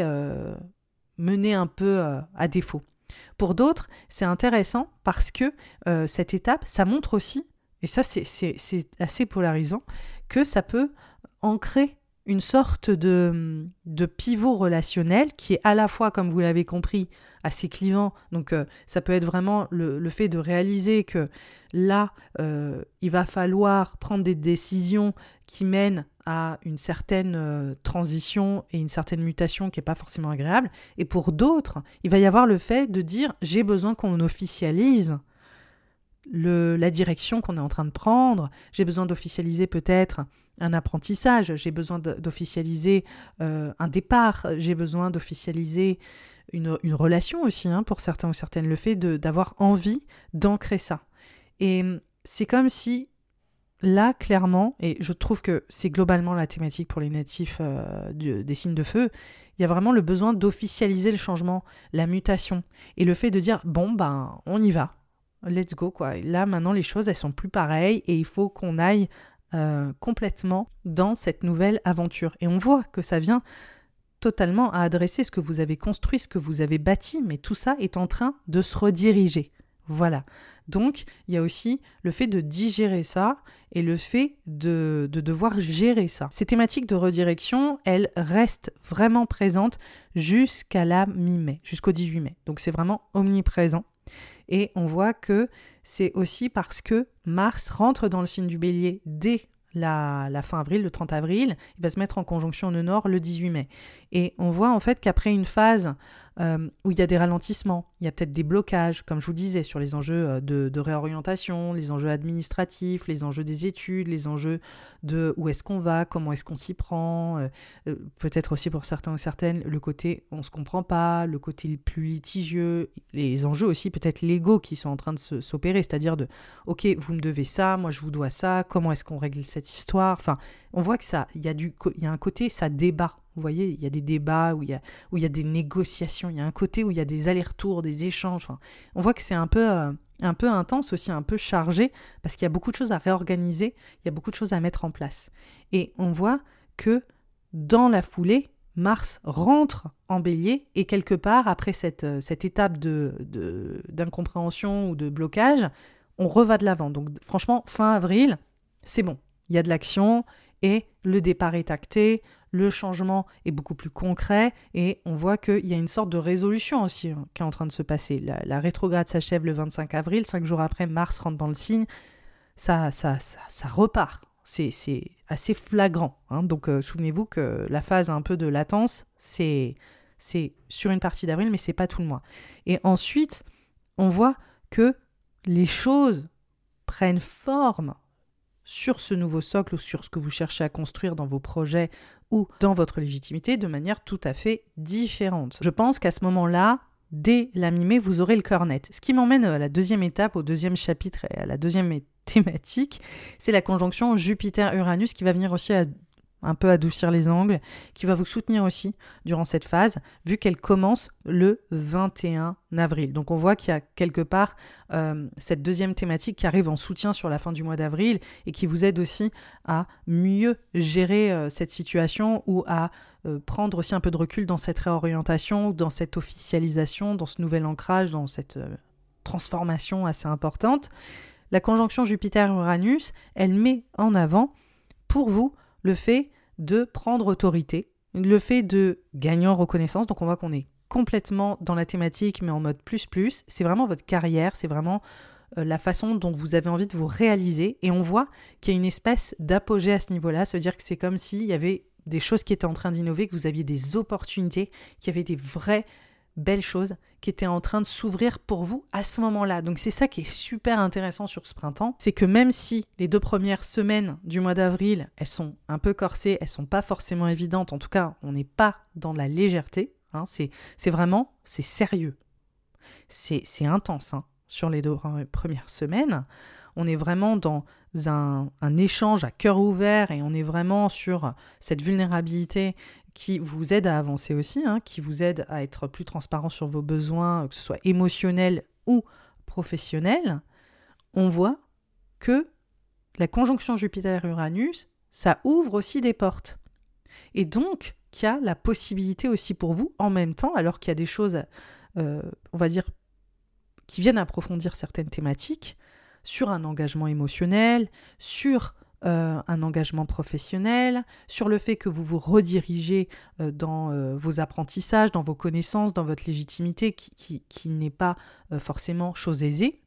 mener un peu à défaut. Pour d'autres, c'est intéressant parce que cette étape, ça montre aussi, et ça c'est assez polarisant, que ça peut ancrer une sorte de pivot relationnel qui est à la fois, comme vous l'avez compris, assez clivant. Donc ça peut être vraiment le fait de réaliser que là, il va falloir prendre des décisions qui mènent à une certaine transition et une certaine mutation qui n'est pas forcément agréable. Et pour d'autres, il va y avoir le fait de dire « j'ai besoin qu'on officialise la direction qu'on est en train de prendre, j'ai besoin d'officialiser peut-être un apprentissage, j'ai besoin d'officialiser un départ, j'ai besoin d'officialiser une relation aussi, pour certains ou certaines, le fait d'avoir envie d'ancrer ça. » Et c'est comme si, là, clairement, et je trouve que c'est globalement la thématique pour les natifs des signes de feu, il y a vraiment le besoin d'officialiser le changement, la mutation, et le fait de dire, bon, ben, on y va, let's go, quoi. Là, maintenant, les choses, elles sont plus pareilles, et il faut qu'on aille complètement dans cette nouvelle aventure. Et on voit que ça vient totalement à adresser ce que vous avez construit, ce que vous avez bâti, mais tout ça est en train de se rediriger. Voilà. Donc, il y a aussi le fait de digérer ça et le fait de devoir gérer ça. Ces thématiques de redirection, elles restent vraiment présentes jusqu'à la mi-mai, jusqu'au 18 mai. Donc, c'est vraiment omniprésent. Et on voit que c'est aussi parce que Mars rentre dans le signe du Bélier dès la fin avril, le 30 avril. Il va se mettre en conjonction nœud nord le 18 mai. Et on voit en fait qu'après une phase où il y a des ralentissements, il y a peut-être des blocages, comme je vous disais, sur les enjeux de réorientation, les enjeux administratifs, les enjeux des études, les enjeux de où est-ce qu'on va, comment est-ce qu'on s'y prend, peut-être aussi pour certains ou certaines, le côté on ne se comprend pas, le côté plus litigieux, les enjeux aussi peut-être légaux qui sont en train de s'opérer, c'est-à-dire de « ok, vous me devez ça, moi je vous dois ça, comment est-ce qu'on règle cette histoire ?» Enfin, on voit que il y a un côté, ça débat. Vous voyez, il y a des débats où il y a des négociations, il y a un côté où il y a des allers-retours, des échanges. Enfin, on voit que c'est un peu intense aussi, un peu chargé, parce qu'il y a beaucoup de choses à réorganiser, il y a beaucoup de choses à mettre en place. Et on voit que dans la foulée, Mars rentre en Bélier et quelque part, après cette étape d'incompréhension ou de blocage, on reva de l'avant. Donc franchement, fin avril, c'est bon. Il y a de l'action et le départ est acté, le changement est beaucoup plus concret et on voit qu'il y a une sorte de résolution aussi qui est en train de se passer. La rétrograde s'achève le 25 avril, 5 jours après, Mars rentre dans le signe, ça repart. C'est assez flagrant. Donc souvenez-vous que la phase un peu de latence, c'est sur une partie d'avril, mais c'est pas tout le mois. Et ensuite, on voit que les choses prennent forme sur ce nouveau socle ou sur ce que vous cherchez à construire dans vos projets ou dans votre légitimité de manière tout à fait différente. Je pense qu'à ce moment-là, dès la mi-mai, vous aurez le cœur net. Ce qui m'emmène à la deuxième étape, au deuxième chapitre et à la deuxième thématique, c'est la conjonction Jupiter-Uranus qui va venir aussi un peu adoucir les angles, qui va vous soutenir aussi durant cette phase, vu qu'elle commence le 21 avril. Donc on voit qu'il y a quelque part cette deuxième thématique qui arrive en soutien sur la fin du mois d'avril et qui vous aide aussi à mieux gérer cette situation ou à prendre aussi un peu de recul dans cette réorientation, dans cette officialisation, dans ce nouvel ancrage, dans cette transformation assez importante. La conjonction Jupiter-Uranus, elle met en avant pour vous le fait de prendre autorité, le fait de gagner en reconnaissance. Donc on voit qu'on est complètement dans la thématique, mais en mode plus. C'est vraiment votre carrière, c'est vraiment la façon dont vous avez envie de vous réaliser. Et on voit qu'il y a une espèce d'apogée à ce niveau-là. Ça veut dire que c'est comme s'il y avait des choses qui étaient en train d'innover, que vous aviez des opportunités, qu'il y avait des vraies belles choses qui étaient en train de s'ouvrir pour vous à ce moment-là. Donc c'est ça qui est super intéressant sur ce printemps, c'est que même si les 2 premières semaines du mois d'avril, elles sont un peu corsées, elles sont pas forcément évidentes, en tout cas, on n'est pas dans la légèreté, c'est vraiment, c'est sérieux. C'est intense, sur les 2 premières semaines. On est vraiment dans un échange à cœur ouvert et on est vraiment sur cette vulnérabilité qui vous aide à avancer aussi, qui vous aide à être plus transparent sur vos besoins, que ce soit émotionnels ou professionnels. On voit que la conjonction Jupiter-Uranus, ça ouvre aussi des portes. Et donc, qu'il y a la possibilité aussi pour vous, en même temps, alors qu'il y a des choses, on va dire, qui viennent approfondir certaines thématiques, sur un engagement émotionnel, sur un engagement professionnel, sur le fait que vous vous redirigez dans vos apprentissages, dans vos connaissances, dans votre légitimité, qui n'est pas forcément chose aisée,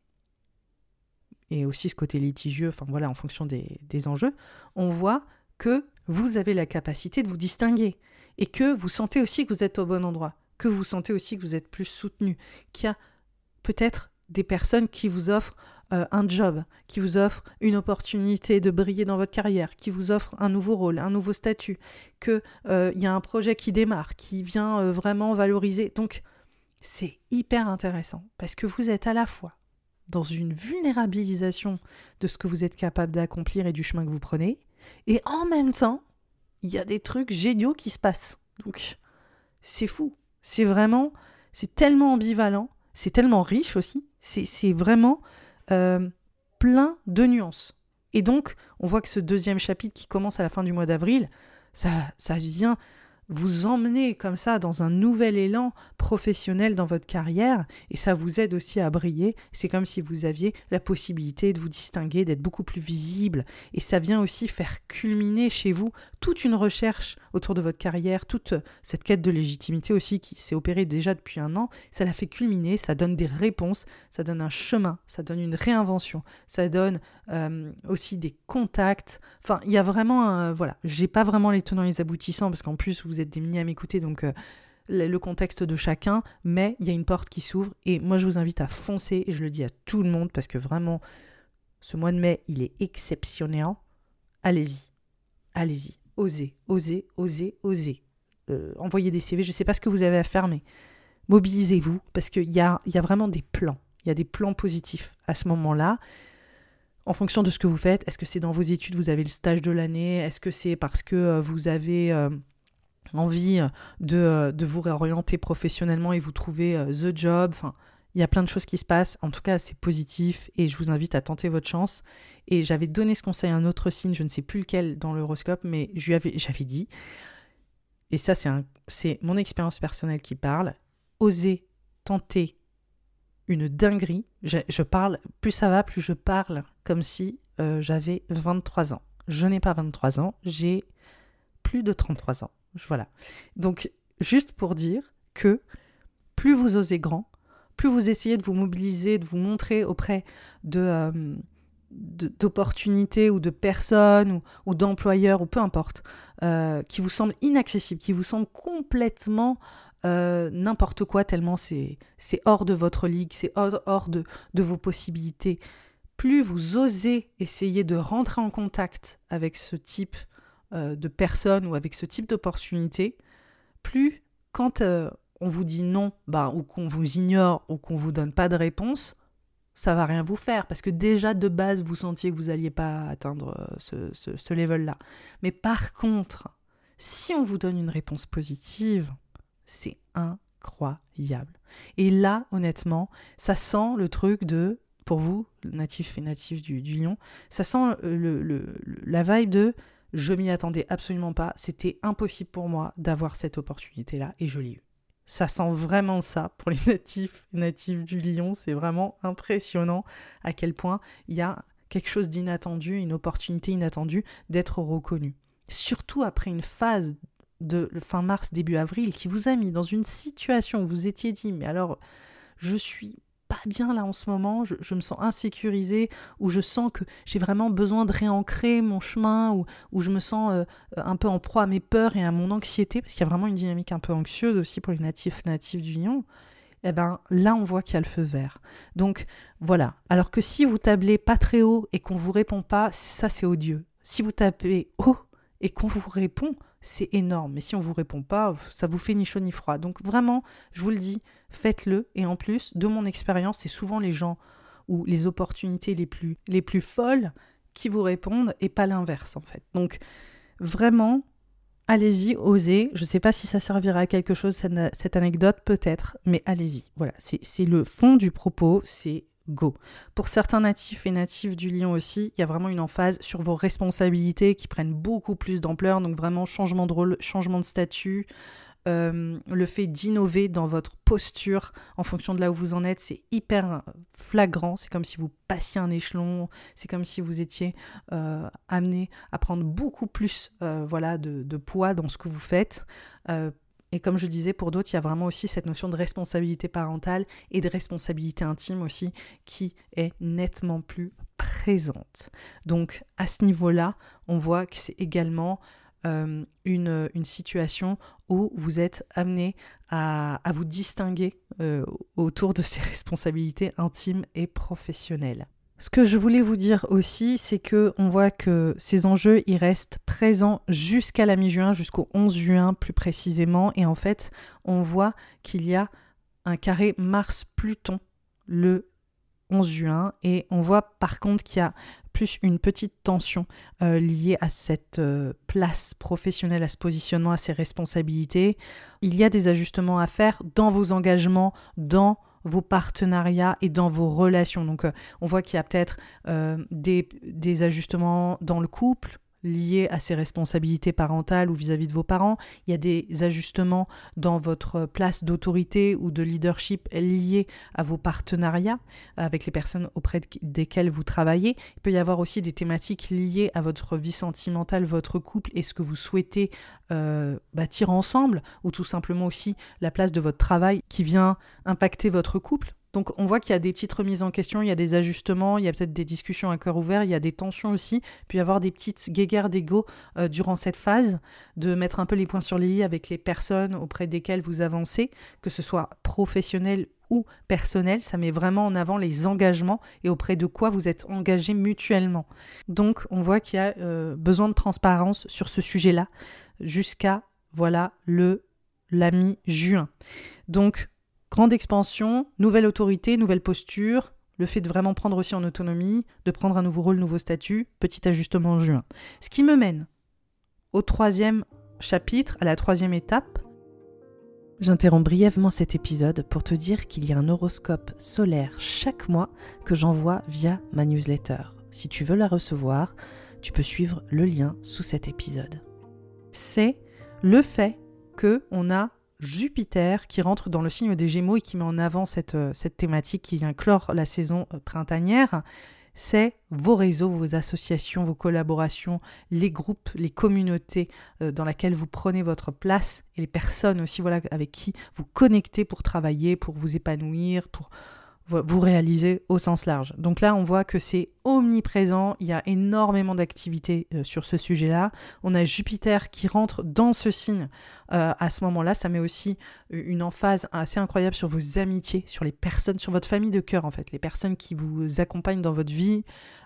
et aussi ce côté litigieux, en fonction des enjeux, on voit que vous avez la capacité de vous distinguer, et que vous sentez aussi que vous êtes au bon endroit, que vous sentez aussi que vous êtes plus soutenu, qu'il y a peut-être des personnes qui vous offrent un job, qui vous offre une opportunité de briller dans votre carrière, qui vous offre un nouveau rôle, un nouveau statut, qu'il y a un projet qui démarre, qui vient vraiment valoriser. Donc, c'est hyper intéressant parce que vous êtes à la fois dans une vulnérabilisation de ce que vous êtes capable d'accomplir et du chemin que vous prenez, et en même temps, il y a des trucs géniaux qui se passent. Donc, c'est fou. C'est tellement ambivalent, c'est tellement riche aussi, c'est vraiment plein de nuances. Et donc, on voit que ce deuxième chapitre qui commence à la fin du mois d'avril, ça vient vous emmener comme ça dans un nouvel élan professionnel dans votre carrière et ça vous aide aussi à briller. C'est comme si vous aviez la possibilité de vous distinguer, d'être beaucoup plus visible et ça vient aussi faire culminer chez vous toute une recherche autour de votre carrière, toute cette quête de légitimité aussi qui s'est opérée déjà depuis 1 an. Ça la fait culminer, ça donne des réponses, ça donne un chemin, ça donne une réinvention, ça donne aussi des contacts. Enfin, il y a vraiment, j'ai pas vraiment les tenants et les aboutissants parce qu'en plus vous êtes des mini à m'écouter, donc le contexte de chacun, mais il y a une porte qui s'ouvre et moi je vous invite à foncer et je le dis à tout le monde parce que vraiment ce mois de mai il est exceptionnel. Allez-y, osez. Envoyez des CV, je ne sais pas ce que vous avez à faire, mais mobilisez-vous parce qu'il y a vraiment des plans. Il y a des plans positifs à ce moment-là. En fonction de ce que vous faites, est-ce que c'est dans vos études, vous avez le stage de l'année? Est-ce que c'est parce que vous avez envie de vous réorienter professionnellement et vous trouver the job? Enfin, il y a plein de choses qui se passent. En tout cas, c'est positif et je vous invite à tenter votre chance. Et j'avais donné ce conseil à un autre signe, je ne sais plus lequel dans l'horoscope, mais j'avais dit, et ça c'est mon expérience personnelle qui parle, osez tenter une dinguerie. Je parle, plus ça va, plus je parle comme si j'avais 23 ans. Je n'ai pas 23 ans, j'ai plus de 33 ans. Voilà. Donc, juste pour dire que plus vous osez grand, plus vous essayez de vous mobiliser, de vous montrer auprès d'opportunités ou de personnes ou d'employeurs ou peu importe, qui vous semblent inaccessibles, qui vous semblent complètement n'importe quoi tellement c'est hors de votre ligue, c'est hors de vos possibilités. Plus vous osez essayer de rentrer en contact avec ce type de personnes ou avec ce type d'opportunités, plus quand on vous dit non, ou qu'on vous ignore ou qu'on vous donne pas de réponse, ça va rien vous faire parce que déjà de base vous sentiez que vous n'alliez pas atteindre ce level-là. Mais par contre, si on vous donne une réponse positive, c'est incroyable. Et là, honnêtement, ça sent le truc de, pour vous, natif et natif du lion, ça sent la vibe de je m'y attendais absolument pas, c'était impossible pour moi d'avoir cette opportunité-là et je l'ai eue. Ça sent vraiment ça pour les natifs et natives du lion, c'est vraiment impressionnant à quel point il y a quelque chose d'inattendu, une opportunité inattendue d'être reconnu. Surtout après une phase de fin mars, début avril, qui vous a mis dans une situation où vous étiez dit, mais alors, je suis pas bien là en ce moment, je me sens insécurisée, où je sens que j'ai vraiment besoin de réancrer mon chemin, où je me sens un peu en proie à mes peurs et à mon anxiété, parce qu'il y a vraiment une dynamique un peu anxieuse aussi pour les natifs du lion. Eh ben là on voit qu'il y a le feu vert. Donc voilà, alors que si vous tablez pas très haut et qu'on vous répond pas, ça c'est odieux. Si vous tapez haut et qu'on vous répond, c'est énorme. Mais si on ne vous répond pas, ça vous fait ni chaud ni froid. Donc vraiment, je vous le dis, faites-le. Et en plus, de mon expérience, c'est souvent les gens ou les opportunités les plus folles qui vous répondent et pas l'inverse en fait. Donc vraiment, allez-y, osez. Je ne sais pas si ça servira à quelque chose, cette anecdote peut-être, mais allez-y. Voilà, c'est le fond du propos, c'est go. Pour certains natifs et natives du lion aussi, il y a vraiment une emphase sur vos responsabilités qui prennent beaucoup plus d'ampleur, donc vraiment changement de rôle, changement de statut, le fait d'innover dans votre posture en fonction de là où vous en êtes, c'est hyper flagrant, c'est comme si vous passiez un échelon, c'est comme si vous étiez amené à prendre beaucoup plus de poids dans ce que vous faites. Et comme je disais, pour d'autres, il y a vraiment aussi cette notion de responsabilité parentale et de responsabilité intime aussi qui est nettement plus présente. Donc à ce niveau-là, on voit que c'est également une situation où vous êtes amené à vous distinguer autour de ces responsabilités intimes et professionnelles. Ce que je voulais vous dire aussi, c'est qu'on voit que ces enjeux, ils restent présents jusqu'à la mi-juin, jusqu'au 11 juin plus précisément. Et en fait, on voit qu'il y a un carré Mars-Pluton le 11 juin. Et on voit par contre qu'il y a plus une petite tension liée à cette place professionnelle, à ce positionnement, à ces responsabilités. Il y a des ajustements à faire dans vos engagements, dans vos partenariats et dans vos relations. Donc, on voit qu'il y a peut-être des ajustements dans le couple liés à ces responsabilités parentales ou vis-à-vis de vos parents. Il y a des ajustements dans votre place d'autorité ou de leadership liés à vos partenariats avec les personnes auprès desquelles vous travaillez. Il peut y avoir aussi des thématiques liées à votre vie sentimentale, votre couple et ce que vous souhaitez bâtir ensemble, ou tout simplement aussi la place de votre travail qui vient impacter votre couple. Donc on voit qu'il y a des petites remises en question, il y a des ajustements, il y a peut-être des discussions à cœur ouvert, il y a des tensions aussi, puis y avoir des petites guéguerres d'ego durant cette phase, de mettre un peu les points sur les i avec les personnes auprès desquelles vous avancez, que ce soit professionnel ou personnel, ça met vraiment en avant les engagements et auprès de quoi vous êtes engagés mutuellement. Donc on voit qu'il y a besoin de transparence sur ce sujet-là jusqu'à la mi-juin. Donc grande expansion, nouvelle autorité, nouvelle posture, le fait de vraiment prendre aussi en autonomie, de prendre un nouveau rôle, nouveau statut, petit ajustement en juin. Ce qui me mène au 3e chapitre, à la 3e étape. J'interromps brièvement cet épisode pour te dire qu'il y a un horoscope solaire chaque mois que j'envoie via ma newsletter. Si tu veux la recevoir, tu peux suivre le lien sous cet épisode. C'est le fait qu'on a Jupiter qui rentre dans le signe des Gémeaux et qui met en avant cette thématique qui vient clore la saison printanière, c'est vos réseaux, vos associations, vos collaborations, les groupes, les communautés dans lesquelles vous prenez votre place et les personnes aussi avec qui vous connectez pour travailler, pour vous épanouir, pour vous réaliser au sens large. Donc là, on voit que c'est omniprésent, il y a énormément d'activités sur ce sujet-là. On a Jupiter qui rentre dans ce signe à ce moment-là. Ça met aussi une emphase assez incroyable sur vos amitiés, sur les personnes, sur votre famille de cœur en fait, les personnes qui vous accompagnent dans votre vie,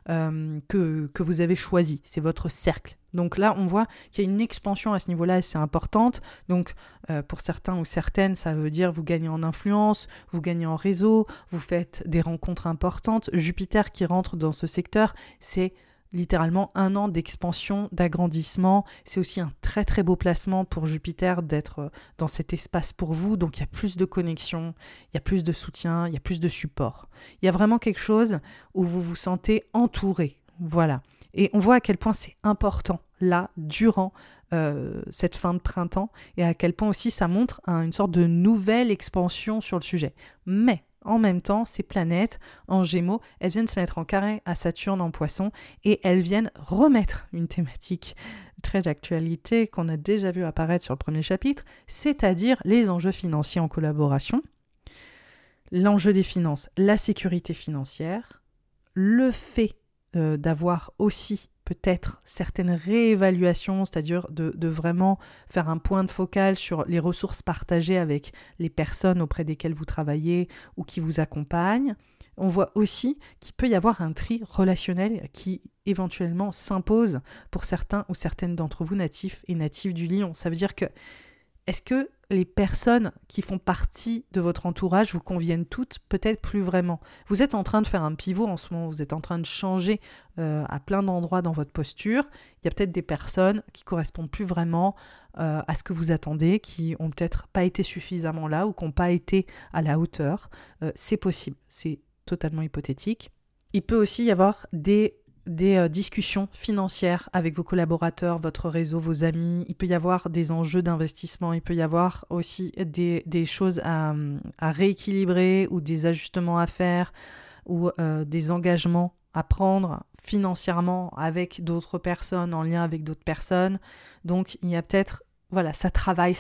que vous avez choisies. C'est votre cercle. Donc là, on voit qu'il y a une expansion à ce niveau-là assez importante. Donc, pour certains ou certaines, ça veut dire vous gagnez en influence, vous gagnez en réseau, vous faites des rencontres importantes. Jupiter qui rentre dans ce secteur, c'est littéralement 1 an d'expansion, d'agrandissement. C'est aussi un très très beau placement pour Jupiter d'être dans cet espace pour vous. Donc, il y a plus de connexion, il y a plus de soutien, il y a plus de support. Il y a vraiment quelque chose où vous vous sentez entouré. Voilà. Et on voit à quel point c'est important, là, durant cette fin de printemps, et à quel point aussi ça montre une sorte de nouvelle expansion sur le sujet. Mais, en même temps, ces planètes en Gémeaux, elles viennent se mettre en carré à Saturne en Poisson, et elles viennent remettre une thématique très d'actualité qu'on a déjà vu apparaître sur le premier chapitre, c'est-à-dire les enjeux financiers en collaboration, l'enjeu des finances, la sécurité financière, le fait d'avoir aussi peut-être certaines réévaluations, c'est-à-dire de vraiment faire un point de focal sur les ressources partagées avec les personnes auprès desquelles vous travaillez ou qui vous accompagnent. On voit aussi qu'il peut y avoir un tri relationnel qui éventuellement s'impose pour certains ou certaines d'entre vous natifs et natives du Lion. Ça veut dire que est-ce que les personnes qui font partie de votre entourage vous conviennent toutes? Peut-être plus vraiment. Vous êtes en train de faire un pivot en ce moment, vous êtes en train de changer à plein d'endroits dans votre posture. Il y a peut-être des personnes qui correspondent plus vraiment à ce que vous attendez, qui ont peut-être pas été suffisamment là ou qui n'ont pas été à la hauteur. C'est possible, c'est totalement hypothétique. Il peut aussi y avoir des discussions financières avec vos collaborateurs, votre réseau, vos amis. Il peut y avoir des enjeux d'investissement, il peut y avoir aussi des choses à rééquilibrer ou des ajustements à faire ou des engagements à prendre financièrement avec d'autres personnes, en lien avec d'autres personnes. Donc, il y a peut-être ça travaille.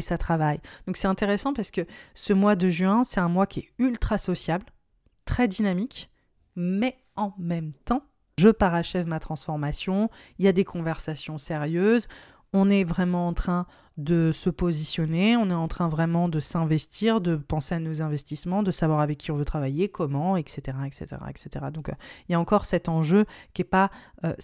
Donc, c'est intéressant parce que ce mois de juin, c'est un mois qui est ultra sociable, très dynamique, mais en même temps, je parachève ma transformation, il y a des conversations sérieuses, on est vraiment en train de se positionner, on est en train vraiment de s'investir, de penser à nos investissements, de savoir avec qui on veut travailler, comment, etc. Donc, il y a encore cet enjeu qui n'est pas...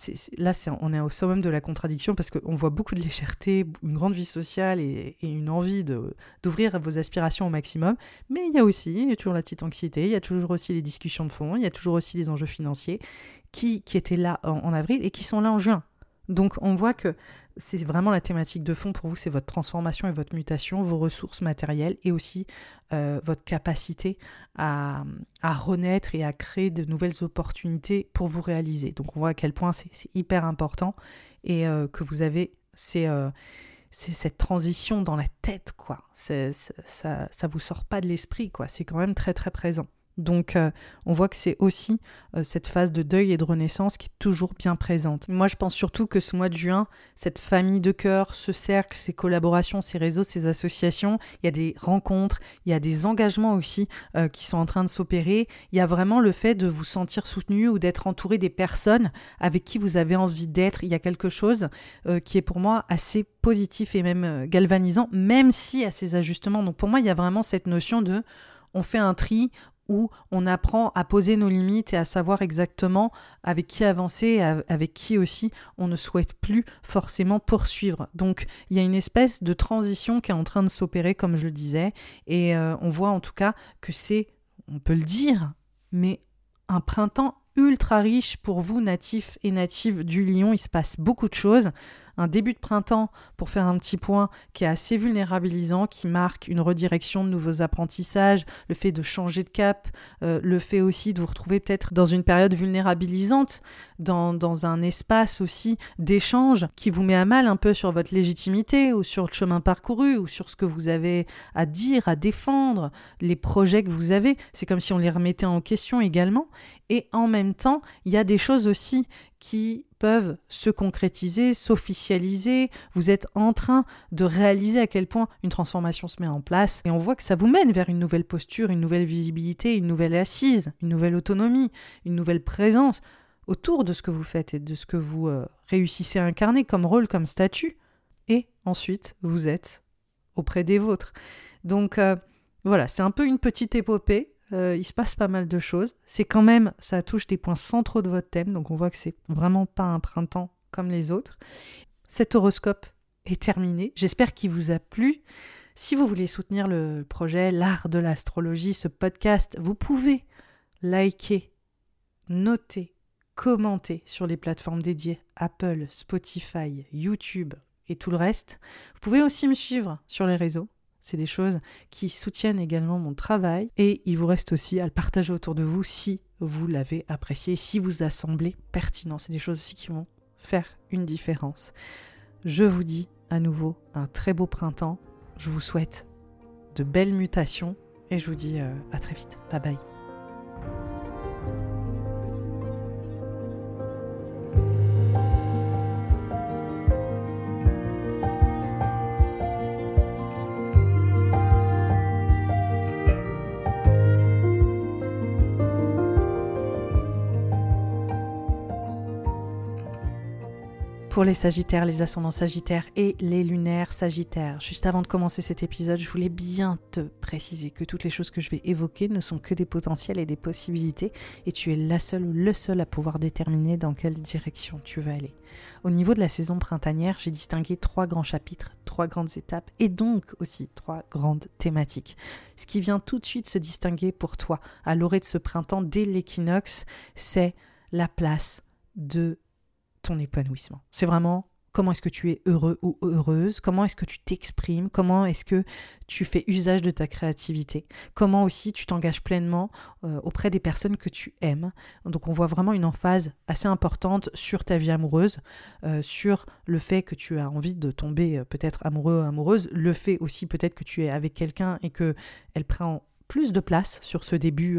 on est au summum de la contradiction parce qu'on voit beaucoup de légèreté, une grande vie sociale et une envie d'ouvrir vos aspirations au maximum. Mais il y a toujours la petite anxiété, il y a toujours aussi les discussions de fond, il y a toujours aussi les enjeux financiers qui étaient là en avril et qui sont là en juin. Donc, on voit que c'est vraiment la thématique de fond pour vous, c'est votre transformation et votre mutation, vos ressources matérielles et aussi votre capacité à renaître et à créer de nouvelles opportunités pour vous réaliser. Donc, on voit à quel point c'est hyper important et que vous avez c'est cette transition dans la tête, quoi. Ça vous sort pas de l'esprit, quoi. C'est quand même très, très présent. Donc, on voit que c'est aussi cette phase de deuil et de renaissance qui est toujours bien présente. Moi, je pense surtout que ce mois de juin, cette famille de cœur, ce cercle, ces collaborations, ces réseaux, ces associations, il y a des rencontres, il y a des engagements aussi qui sont en train de s'opérer. Il y a vraiment le fait de vous sentir soutenu ou d'être entouré des personnes avec qui vous avez envie d'être. Il y a quelque chose qui est pour moi assez positif et même galvanisant, même s'il y a ces ajustements. Donc, pour moi, il y a vraiment cette notion de on fait un tri où on apprend à poser nos limites et à savoir exactement avec qui avancer, avec qui aussi on ne souhaite plus forcément poursuivre. Donc il y a une espèce de transition qui est en train de s'opérer, comme je le disais, et on voit en tout cas que c'est, on peut le dire, mais un printemps ultra riche pour vous, natifs et natives du Lion. Il se passe beaucoup de choses. Un début de printemps, pour faire un petit point, qui est assez vulnérabilisant, qui marque une redirection de nouveaux apprentissages, le fait de changer de cap, le fait aussi de vous retrouver peut-être dans une période vulnérabilisante, dans un espace aussi d'échange qui vous met à mal un peu sur votre légitimité ou sur le chemin parcouru ou sur ce que vous avez à dire, à défendre, les projets que vous avez. C'est comme si on les remettait en question également. Et en même temps, il y a des choses aussi qui peuvent se concrétiser, s'officialiser. Vous êtes en train de réaliser à quel point une transformation se met en place et on voit que ça vous mène vers une nouvelle posture, une nouvelle visibilité, une nouvelle assise, une nouvelle autonomie, une nouvelle présence autour de ce que vous faites et de ce que vous réussissez à incarner comme rôle, comme statut. Et ensuite, vous êtes auprès des vôtres. Donc voilà, c'est un peu une petite épopée. Il se passe pas mal de choses. C'est quand même, ça touche des points centraux de votre thème, donc on voit que c'est vraiment pas un printemps comme les autres. Cet horoscope est terminé. J'espère qu'il vous a plu. Si vous voulez soutenir le projet L'Art de l'Astrologie, ce podcast, vous pouvez liker, noter, commenter sur les plateformes dédiées Apple, Spotify, YouTube et tout le reste. Vous pouvez aussi me suivre sur les réseaux. C'est des choses qui soutiennent également mon travail et il vous reste aussi à le partager autour de vous si vous l'avez apprécié, si vous a semblé pertinent. C'est des choses aussi qui vont faire une différence. Je vous dis à nouveau un très beau printemps. Je vous souhaite de belles mutations et je vous dis à très vite. Bye bye. Pour les Sagittaires, les ascendants Sagittaires et les lunaires Sagittaires. Juste avant de commencer cet épisode, je voulais bien te préciser que toutes les choses que je vais évoquer ne sont que des potentiels et des possibilités et tu es la seule ou le seul à pouvoir déterminer dans quelle direction tu veux aller. Au niveau de la saison printanière, j'ai distingué 3 grands chapitres, 3 grandes étapes et donc aussi 3 grandes thématiques. Ce qui vient tout de suite se distinguer pour toi à l'orée de ce printemps dès l'équinoxe, c'est la place de ton épanouissement. C'est vraiment comment est-ce que tu es heureux ou heureuse, comment est-ce que tu t'exprimes, comment est-ce que tu fais usage de ta créativité, comment aussi tu t'engages pleinement auprès des personnes que tu aimes. Donc on voit vraiment une emphase assez importante sur ta vie amoureuse, sur le fait que tu as envie de tomber peut-être amoureux ou amoureuse, le fait aussi peut-être que tu es avec quelqu'un et qu'elle prend plus de place sur ce début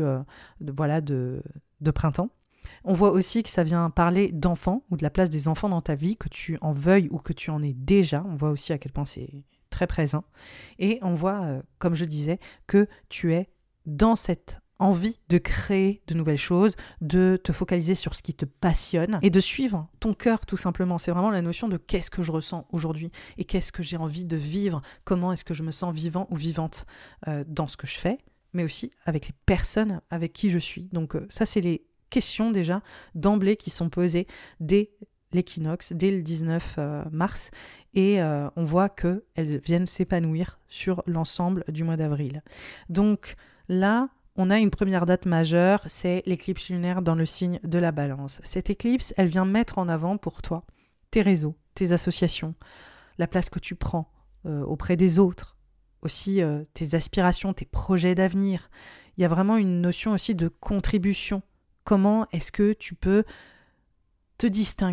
de printemps. On voit aussi que ça vient parler d'enfants ou de la place des enfants dans ta vie, que tu en veuilles ou que tu en aies déjà. On voit aussi à quel point c'est très présent. Et on voit, comme je disais, que tu es dans cette envie de créer de nouvelles choses, de te focaliser sur ce qui te passionne et de suivre ton cœur tout simplement. C'est vraiment la notion de qu'est-ce que je ressens aujourd'hui et qu'est-ce que j'ai envie de vivre, comment est-ce que je me sens vivant ou vivante dans ce que je fais, mais aussi avec les personnes avec qui je suis. Donc ça, c'est les questions déjà d'emblée qui sont posées dès l'équinoxe, dès le 19 mars et on voit qu'elles viennent s'épanouir sur l'ensemble du mois d'avril. Donc là, on a une première date majeure, c'est l'éclipse lunaire dans le signe de la Balance. Cette éclipse, elle vient mettre en avant pour toi tes réseaux, tes associations, la place que tu prends auprès des autres, aussi tes aspirations, tes projets d'avenir. Il y a vraiment une notion aussi de contribution. Comment est-ce que tu peux te distinguer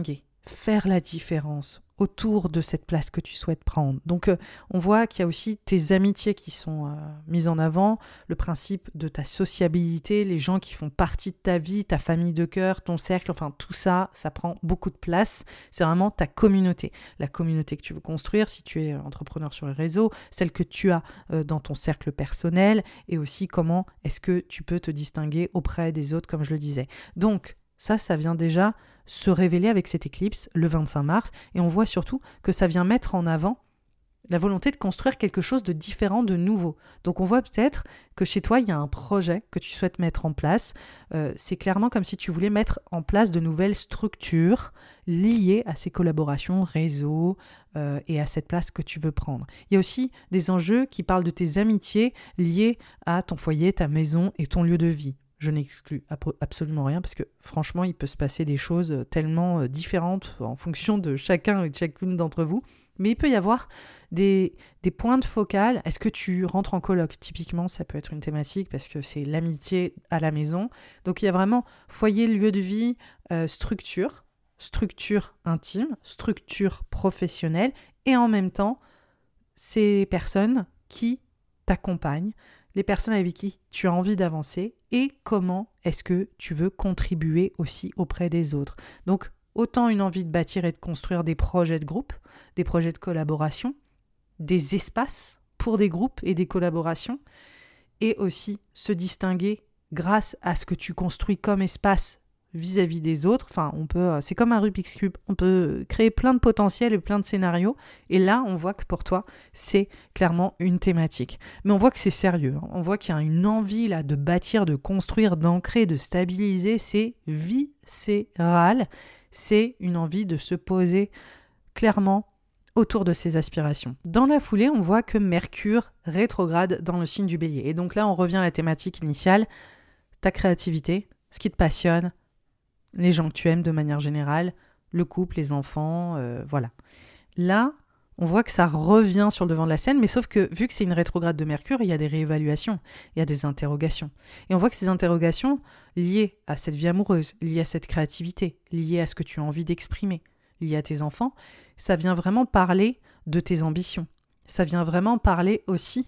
faire la différence autour de cette place que tu souhaites prendre. Donc, on voit qu'il y a aussi tes amitiés qui sont mises en avant, le principe de ta sociabilité, les gens qui font partie de ta vie, ta famille de cœur, ton cercle, enfin tout ça, ça prend beaucoup de place. C'est vraiment ta communauté. La communauté que tu veux construire, si tu es entrepreneur sur les réseaux, celle que tu as dans ton cercle personnel, et aussi comment est-ce que tu peux te distinguer auprès des autres, comme je le disais. Donc, ça vient déjà se révéler avec cette éclipse le 25 mars, et on voit surtout que ça vient mettre en avant la volonté de construire quelque chose de différent, de nouveau. Donc on voit peut-être que chez toi, il y a un projet que tu souhaites mettre en place. C'est clairement comme si tu voulais mettre en place de nouvelles structures liées à ces collaborations, réseaux et à cette place que tu veux prendre. Il y a aussi des enjeux qui parlent de tes amitiés liées à ton foyer, ta maison et ton lieu de vie. Je n'exclus absolument rien parce que franchement, il peut se passer des choses tellement différentes en fonction de chacun et de chacune d'entre vous. Mais il peut y avoir des points de focale. Est-ce que tu rentres en coloc? Typiquement, ça peut être une thématique parce que c'est l'amitié à la maison. Donc il y a vraiment foyer, lieu de vie, structure intime, structure professionnelle et en même temps, ces personnes qui t'accompagnent, les personnes avec qui tu as envie d'avancer et comment est-ce que tu veux contribuer aussi auprès des autres. Donc, autant une envie de bâtir et de construire des projets de groupe, des projets de collaboration, des espaces pour des groupes et des collaborations, et aussi se distinguer grâce à ce que tu construis comme espace vis-à-vis des autres. Enfin, c'est comme un Rubik's Cube, on peut créer plein de potentiels et plein de scénarios, et là, on voit que pour toi, c'est clairement une thématique. Mais on voit que c'est sérieux, hein. On voit qu'il y a une envie là de bâtir, de construire, d'ancrer, de stabiliser, c'est viscéral, c'est une envie de se poser clairement autour de ses aspirations. Dans la foulée, on voit que Mercure rétrograde dans le signe du Bélier. Et donc là, on revient à la thématique initiale, ta créativité, ce qui te passionne, les gens que tu aimes de manière générale, le couple, les enfants, voilà. Là, on voit que ça revient sur le devant de la scène, mais sauf que vu que c'est une rétrograde de Mercure, il y a des réévaluations, il y a des interrogations. Et on voit que ces interrogations, liées à cette vie amoureuse, liées à cette créativité, liées à ce que tu as envie d'exprimer, liées à tes enfants, ça vient vraiment parler de tes ambitions. Ça vient vraiment parler aussi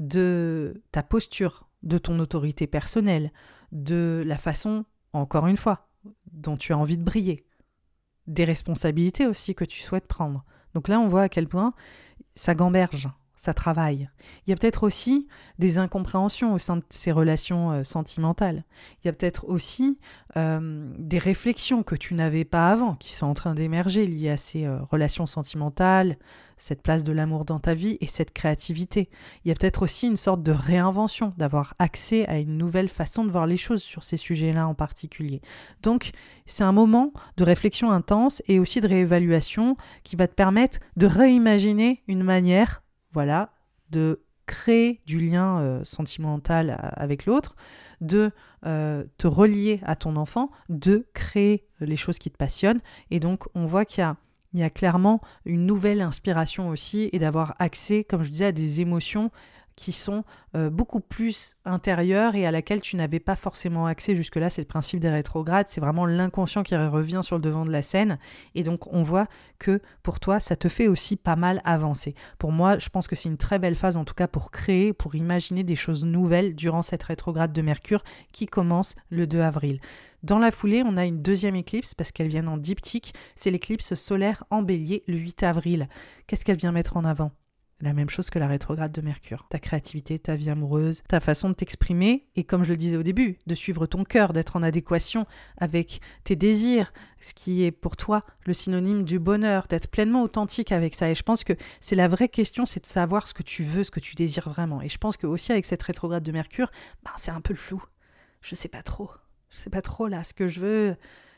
de ta posture, de ton autorité personnelle, de la façon, encore une fois, dont tu as envie de briller, des responsabilités aussi que tu souhaites prendre. Donc là, on voit à quel point ça gamberge, ça travaille. Il y a peut-être aussi des incompréhensions au sein de ces relations sentimentales. Il y a peut-être aussi des réflexions que tu n'avais pas avant, qui sont en train d'émerger liées à ces relations sentimentales, cette place de l'amour dans ta vie et cette créativité. Il y a peut-être aussi une sorte de réinvention, d'avoir accès à une nouvelle façon de voir les choses sur ces sujets-là en particulier. Donc, c'est un moment de réflexion intense et aussi de réévaluation qui va te permettre de réimaginer une manière, voilà, de créer du lien sentimental avec l'autre, de te relier à ton enfant, de créer les choses qui te passionnent. Et donc, on voit qu'il y a clairement une nouvelle inspiration aussi et d'avoir accès, comme je disais, à des émotions qui sont beaucoup plus intérieures et à laquelle tu n'avais pas forcément accès jusque-là. C'est le principe des rétrogrades, c'est vraiment l'inconscient qui revient sur le devant de la scène. Et donc, on voit que pour toi, ça te fait aussi pas mal avancer. Pour moi, je pense que c'est une très belle phase, en tout cas pour créer, pour imaginer des choses nouvelles durant cette rétrograde de Mercure qui commence le 2 avril. Dans la foulée, on a une deuxième éclipse parce qu'elle vient en diptyque, c'est l'éclipse solaire en Bélier le 8 avril. Qu'est-ce qu'elle vient mettre en avant ? La même chose que la rétrograde de Mercure. Ta créativité, ta vie amoureuse, ta façon de t'exprimer et comme je le disais au début, de suivre ton cœur, d'être en adéquation avec tes désirs, ce qui est pour toi le synonyme du bonheur, d'être pleinement authentique avec ça. Et je pense que c'est la vraie question, c'est de savoir ce que tu veux, ce que tu désires vraiment. Et je pense que aussi avec cette rétrograde de Mercure, c'est un peu le flou. Je sais pas trop là ce que je veux.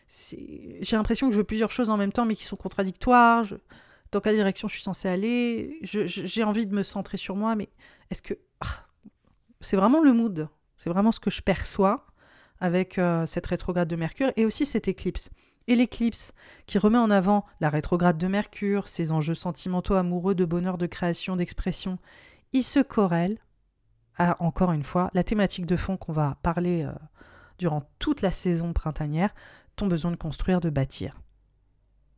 J'ai l'impression que je veux plusieurs choses en même temps mais qui sont contradictoires. Dans quelle direction je suis censée aller, j'ai envie de me centrer sur moi, mais est-ce que... c'est vraiment le mood, c'est vraiment ce que je perçois avec cette rétrograde de Mercure et aussi cette éclipse. Et l'éclipse qui remet en avant la rétrograde de Mercure, ses enjeux sentimentaux, amoureux, de bonheur, de création, d'expression, il se corrèle à, encore une fois, la thématique de fond qu'on va parler durant toute la saison printanière, ton besoin de construire, de bâtir.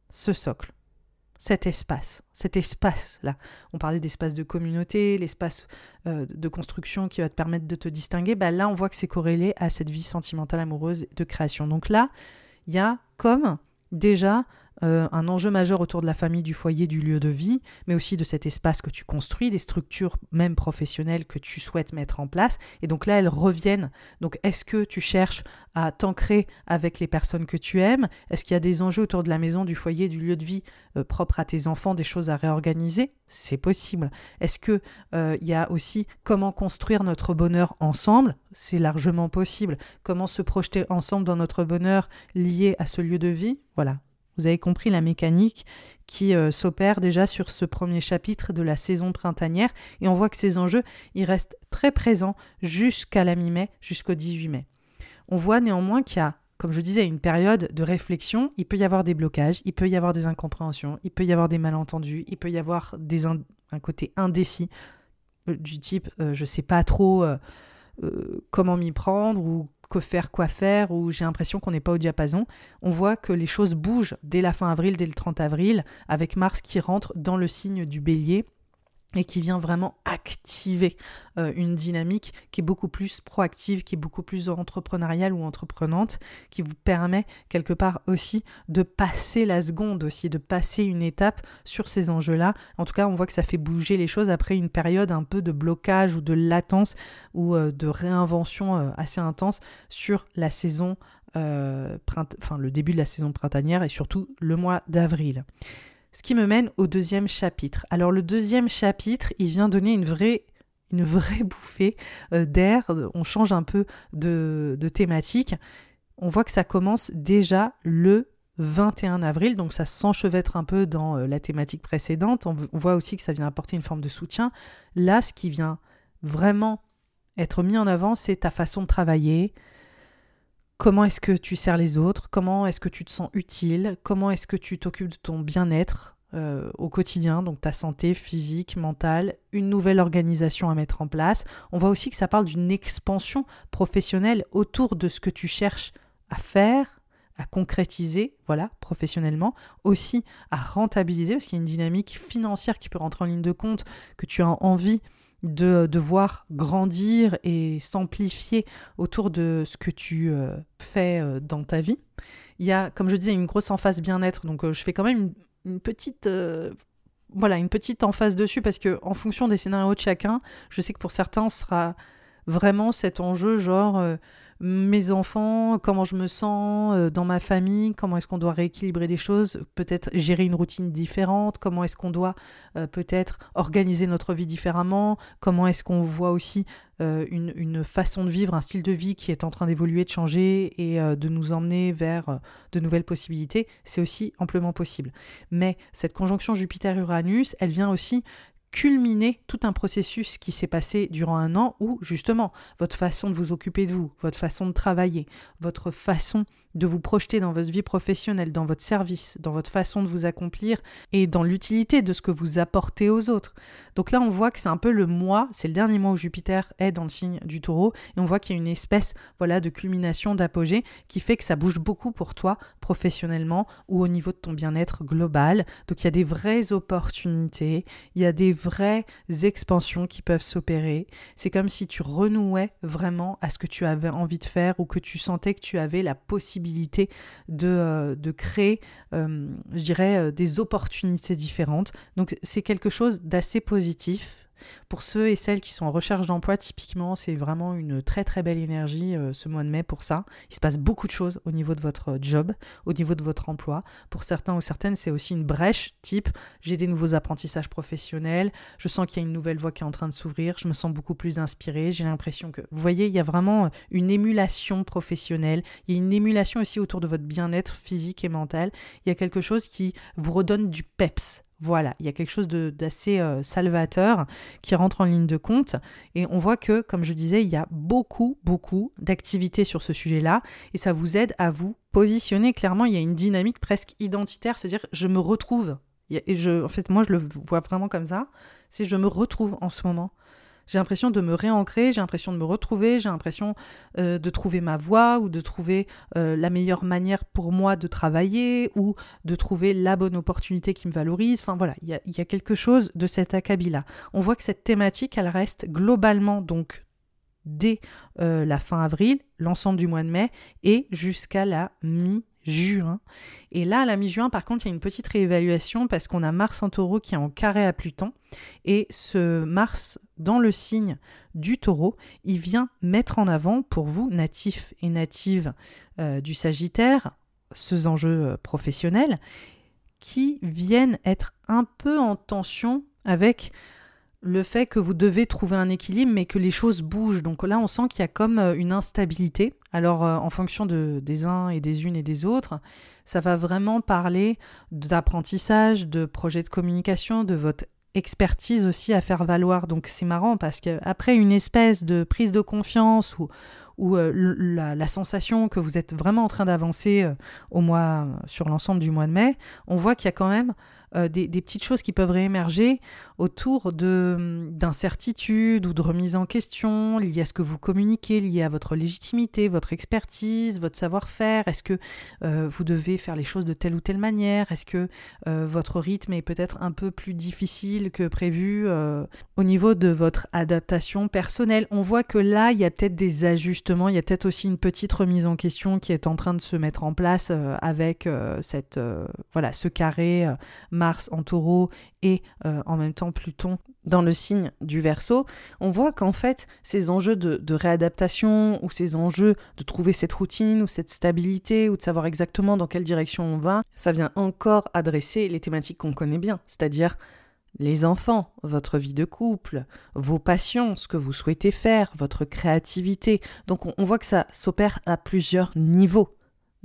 ce socle, cet espace-là. On parlait d'espace de communauté, l'espace de construction qui va te permettre de te distinguer. Là, on voit que c'est corrélé à cette vie sentimentale, amoureuse de création. Donc là, il y a comme déjà un enjeu majeur autour de la famille, du foyer, du lieu de vie, mais aussi de cet espace que tu construis, des structures même professionnelles que tu souhaites mettre en place. Et donc là, elles reviennent. Donc est-ce que tu cherches à t'ancrer avec les personnes que tu aimes ? Est-ce qu'il y a des enjeux autour de la maison, du foyer, du lieu de vie propre à tes enfants, des choses à réorganiser ? C'est possible. Est-ce que il y a aussi comment construire notre bonheur ensemble ? C'est largement possible. Comment se projeter ensemble dans notre bonheur lié à ce lieu de vie ? Voilà. Vous avez compris la mécanique qui s'opère déjà sur ce premier chapitre de la saison printanière. Et on voit que ces enjeux, ils restent très présents jusqu'à la mi-mai, jusqu'au 18 mai. On voit néanmoins qu'il y a, comme je disais, une période de réflexion. Il peut y avoir des blocages, il peut y avoir des incompréhensions, il peut y avoir des malentendus, il peut y avoir un côté indécis du type je ne sais pas trop comment m'y prendre ou que faire, quoi faire, ou j'ai l'impression qu'on n'est pas au diapason. On voit que les choses bougent dès la fin avril, dès le 30 avril, avec Mars qui rentre dans le signe du Bélier et qui vient vraiment activer une dynamique qui est beaucoup plus proactive, qui est beaucoup plus entrepreneuriale ou entreprenante, qui vous permet quelque part aussi de passer la seconde aussi, de passer une étape sur ces enjeux-là. En tout cas, on voit que ça fait bouger les choses après une période un peu de blocage ou de latence ou de réinvention assez intense sur la saison, le début de la saison printanière et surtout le mois d'avril. Ce qui me mène au deuxième chapitre. Alors le deuxième chapitre, il vient donner une vraie bouffée d'air. On change un peu de thématique. On voit que ça commence déjà le 21 avril, donc ça s'enchevêtre un peu dans la thématique précédente. On voit aussi que ça vient apporter une forme de soutien. Là, ce qui vient vraiment être mis en avant, c'est ta façon de travailler. Comment est-ce que tu sers les autres ? Comment est-ce que tu te sens utile ? Comment est-ce que tu t'occupes de ton bien-être au quotidien, donc ta santé physique, mentale, une nouvelle organisation à mettre en place. On voit aussi que ça parle d'une expansion professionnelle autour de ce que tu cherches à faire, à concrétiser, voilà, professionnellement, aussi à rentabiliser, parce qu'il y a une dynamique financière qui peut rentrer en ligne de compte, que tu as envie de voir grandir et s'amplifier autour de ce que tu fais dans ta vie. Il y a, comme je disais, une grosse emphase bien-être, donc je fais quand même une petite emphase dessus, parce que en fonction des scénarios de chacun, je sais que pour certains, ce sera vraiment cet enjeu, genre mes enfants, comment je me sens dans ma famille, comment est-ce qu'on doit rééquilibrer des choses, peut-être gérer une routine différente, comment est-ce qu'on doit peut-être organiser notre vie différemment, comment est-ce qu'on voit aussi une façon de vivre, un style de vie qui est en train d'évoluer, de changer et de nous emmener vers de nouvelles possibilités, c'est aussi amplement possible. Mais cette conjonction Jupiter-Uranus, elle vient aussi culminer tout un processus qui s'est passé durant un an où, justement, votre façon de vous occuper de vous, votre façon de travailler, votre façon de vous projeter dans votre vie professionnelle, dans votre service, dans votre façon de vous accomplir et dans l'utilité de ce que vous apportez aux autres. Donc là, on voit que c'est un peu le mois, c'est le dernier mois où Jupiter est dans le signe du Taureau et on voit qu'il y a une espèce de culmination, d'apogée qui fait que ça bouge beaucoup pour toi professionnellement ou au niveau de ton bien-être global. Donc il y a des vraies opportunités, il y a des vraies expansions qui peuvent s'opérer. C'est comme si tu renouais vraiment à ce que tu avais envie de faire ou que tu sentais que tu avais la possibilité de créer, des opportunités différentes. Donc c'est quelque chose d'assez positif. Pour ceux et celles qui sont en recherche d'emploi, typiquement, c'est vraiment une très très belle énergie ce mois de mai pour ça. Il se passe beaucoup de choses au niveau de votre job, au niveau de votre emploi. Pour certains ou certaines, c'est aussi une brèche type j'ai des nouveaux apprentissages professionnels, je sens qu'il y a une nouvelle voie qui est en train de s'ouvrir, je me sens beaucoup plus inspirée, j'ai l'impression que... Vous voyez, il y a vraiment une émulation professionnelle, il y a une émulation aussi autour de votre bien-être physique et mental. Il y a quelque chose qui vous redonne du peps. Voilà, il y a quelque chose d'assez salvateur qui rentre en ligne de compte et on voit que, comme je disais, il y a beaucoup d'activités sur ce sujet-là et ça vous aide à vous positionner. Clairement, il y a une dynamique presque identitaire, c'est-à-dire je me retrouve. En fait, moi, je le vois vraiment comme ça, c'est je me retrouve en ce moment. J'ai l'impression de me réancrer, j'ai l'impression de me retrouver, j'ai l'impression de trouver ma voie ou de trouver la meilleure manière pour moi de travailler ou de trouver la bonne opportunité qui me valorise. Enfin voilà, il y a quelque chose de cet acabit-là. On voit que cette thématique, elle reste globalement donc dès la fin avril, l'ensemble du mois de mai et jusqu'à la mi-juin. Et là, à la mi-juin, par contre, il y a une petite réévaluation parce qu'on a Mars en taureau qui est en carré à Pluton. Et ce Mars, dans le signe du taureau, il vient mettre en avant pour vous, natifs et natives du Sagittaire, ces enjeux professionnels qui viennent être un peu en tension avec le fait que vous devez trouver un équilibre, mais que les choses bougent. Donc là, on sent qu'il y a comme une instabilité. Alors, en fonction des uns et des unes et des autres, ça va vraiment parler d'apprentissage, de projets de communication, de votre expertise aussi à faire valoir. Donc, c'est marrant parce qu'après une espèce de prise de confiance ou la sensation que vous êtes vraiment en train d'avancer sur l'ensemble du mois de mai, on voit qu'il y a quand même des petites choses qui peuvent réémerger autour d'incertitudes ou de remise en question liées à ce que vous communiquez, liées à votre légitimité, votre expertise, votre savoir-faire. Est-ce que vous devez faire les choses de telle ou telle manière? Est-ce que votre rythme est peut-être un peu plus difficile que prévu au niveau de votre adaptation personnelle? On voit que là, il y a peut-être des ajustements, il y a peut-être aussi une petite remise en question qui est en train de se mettre en place avec ce carré Mars en taureau et en même temps Pluton dans le signe du Verseau. On voit qu'en fait, ces enjeux de réadaptation ou ces enjeux de trouver cette routine ou cette stabilité ou de savoir exactement dans quelle direction on va, ça vient encore adresser les thématiques qu'on connaît bien, c'est-à-dire les enfants, votre vie de couple, vos passions, ce que vous souhaitez faire, votre créativité. Donc on voit que ça s'opère à plusieurs niveaux. D'accord ?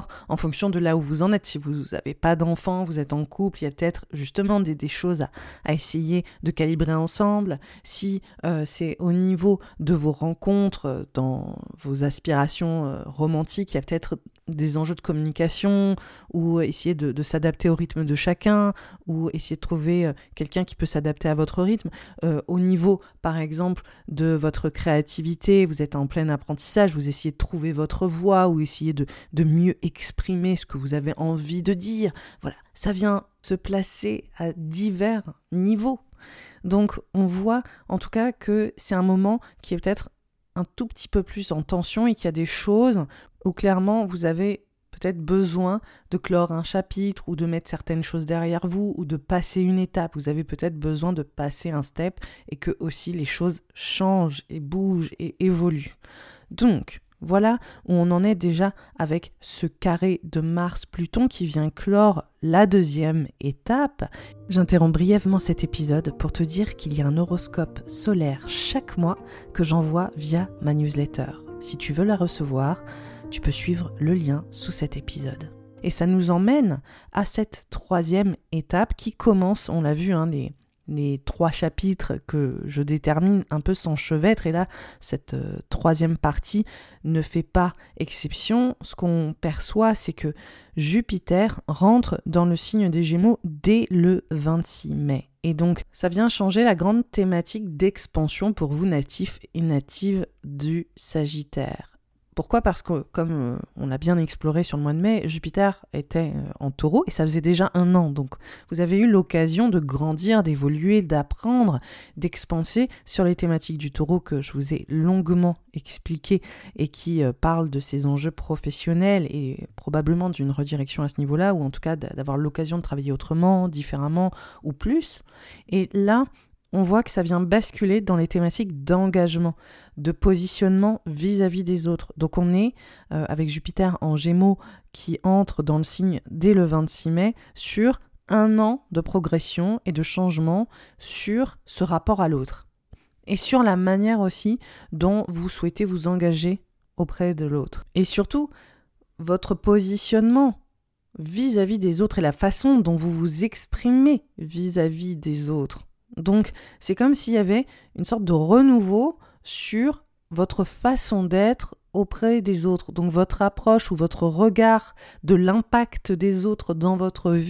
En fonction de là où vous en êtes. Si vous n'avez pas d'enfants, vous êtes en couple, il y a peut-être justement des choses à essayer de calibrer ensemble. Si c'est au niveau de vos rencontres, dans vos aspirations romantiques, il y a peut-être des enjeux de communication ou essayer de s'adapter au rythme de chacun ou essayer de trouver quelqu'un qui peut s'adapter à votre rythme. Au niveau, par exemple, de votre créativité, vous êtes en plein apprentissage, vous essayez de trouver votre voix ou essayez de mieux exprimer ce que vous avez envie de dire. Voilà, ça vient se placer à divers niveaux. Donc, on voit en tout cas que c'est un moment qui est peut-être un tout petit peu plus en tension et qu'il y a des choses où clairement vous avez peut-être besoin de clore un chapitre ou de mettre certaines choses derrière vous ou de passer une étape. Vous avez peut-être besoin de passer un step et que aussi les choses changent et bougent et évoluent. Donc, voilà où on en est déjà avec ce carré de Mars-Pluton qui vient clore la deuxième étape. J'interromps brièvement cet épisode pour te dire qu'il y a un horoscope solaire chaque mois que j'envoie via ma newsletter. Si tu veux la recevoir, tu peux suivre le lien sous cet épisode. Et ça nous emmène à cette troisième étape qui commence, on l'a vu, les 3 chapitres que je détermine un peu s'enchevêtrent. Et là, cette troisième partie ne fait pas exception. Ce qu'on perçoit, c'est que Jupiter rentre dans le signe des Gémeaux dès le 26 mai. Et donc, ça vient changer la grande thématique d'expansion pour vous natifs et natives du Sagittaire. Pourquoi ? Parce que, comme on l'a bien exploré sur le mois de mai, Jupiter était en taureau et ça faisait déjà 1 an. Donc, vous avez eu l'occasion de grandir, d'évoluer, d'apprendre, d'expanser sur les thématiques du taureau que je vous ai longuement expliqué et qui parlent de ces enjeux professionnels et probablement d'une redirection à ce niveau-là, ou en tout cas d'avoir l'occasion de travailler autrement, différemment ou plus. Et là, on voit que ça vient basculer dans les thématiques d'engagement, de positionnement vis-à-vis des autres. Donc on est, avec Jupiter en Gémeaux qui entre dans le signe dès le 26 mai, sur 1 an de progression et de changement sur ce rapport à l'autre. Et sur la manière aussi dont vous souhaitez vous engager auprès de l'autre. Et surtout, votre positionnement vis-à-vis des autres et la façon dont vous vous exprimez vis-à-vis des autres. Donc, c'est comme s'il y avait une sorte de renouveau sur votre façon d'être auprès des autres. Donc, votre approche ou votre regard de l'impact des autres dans votre vie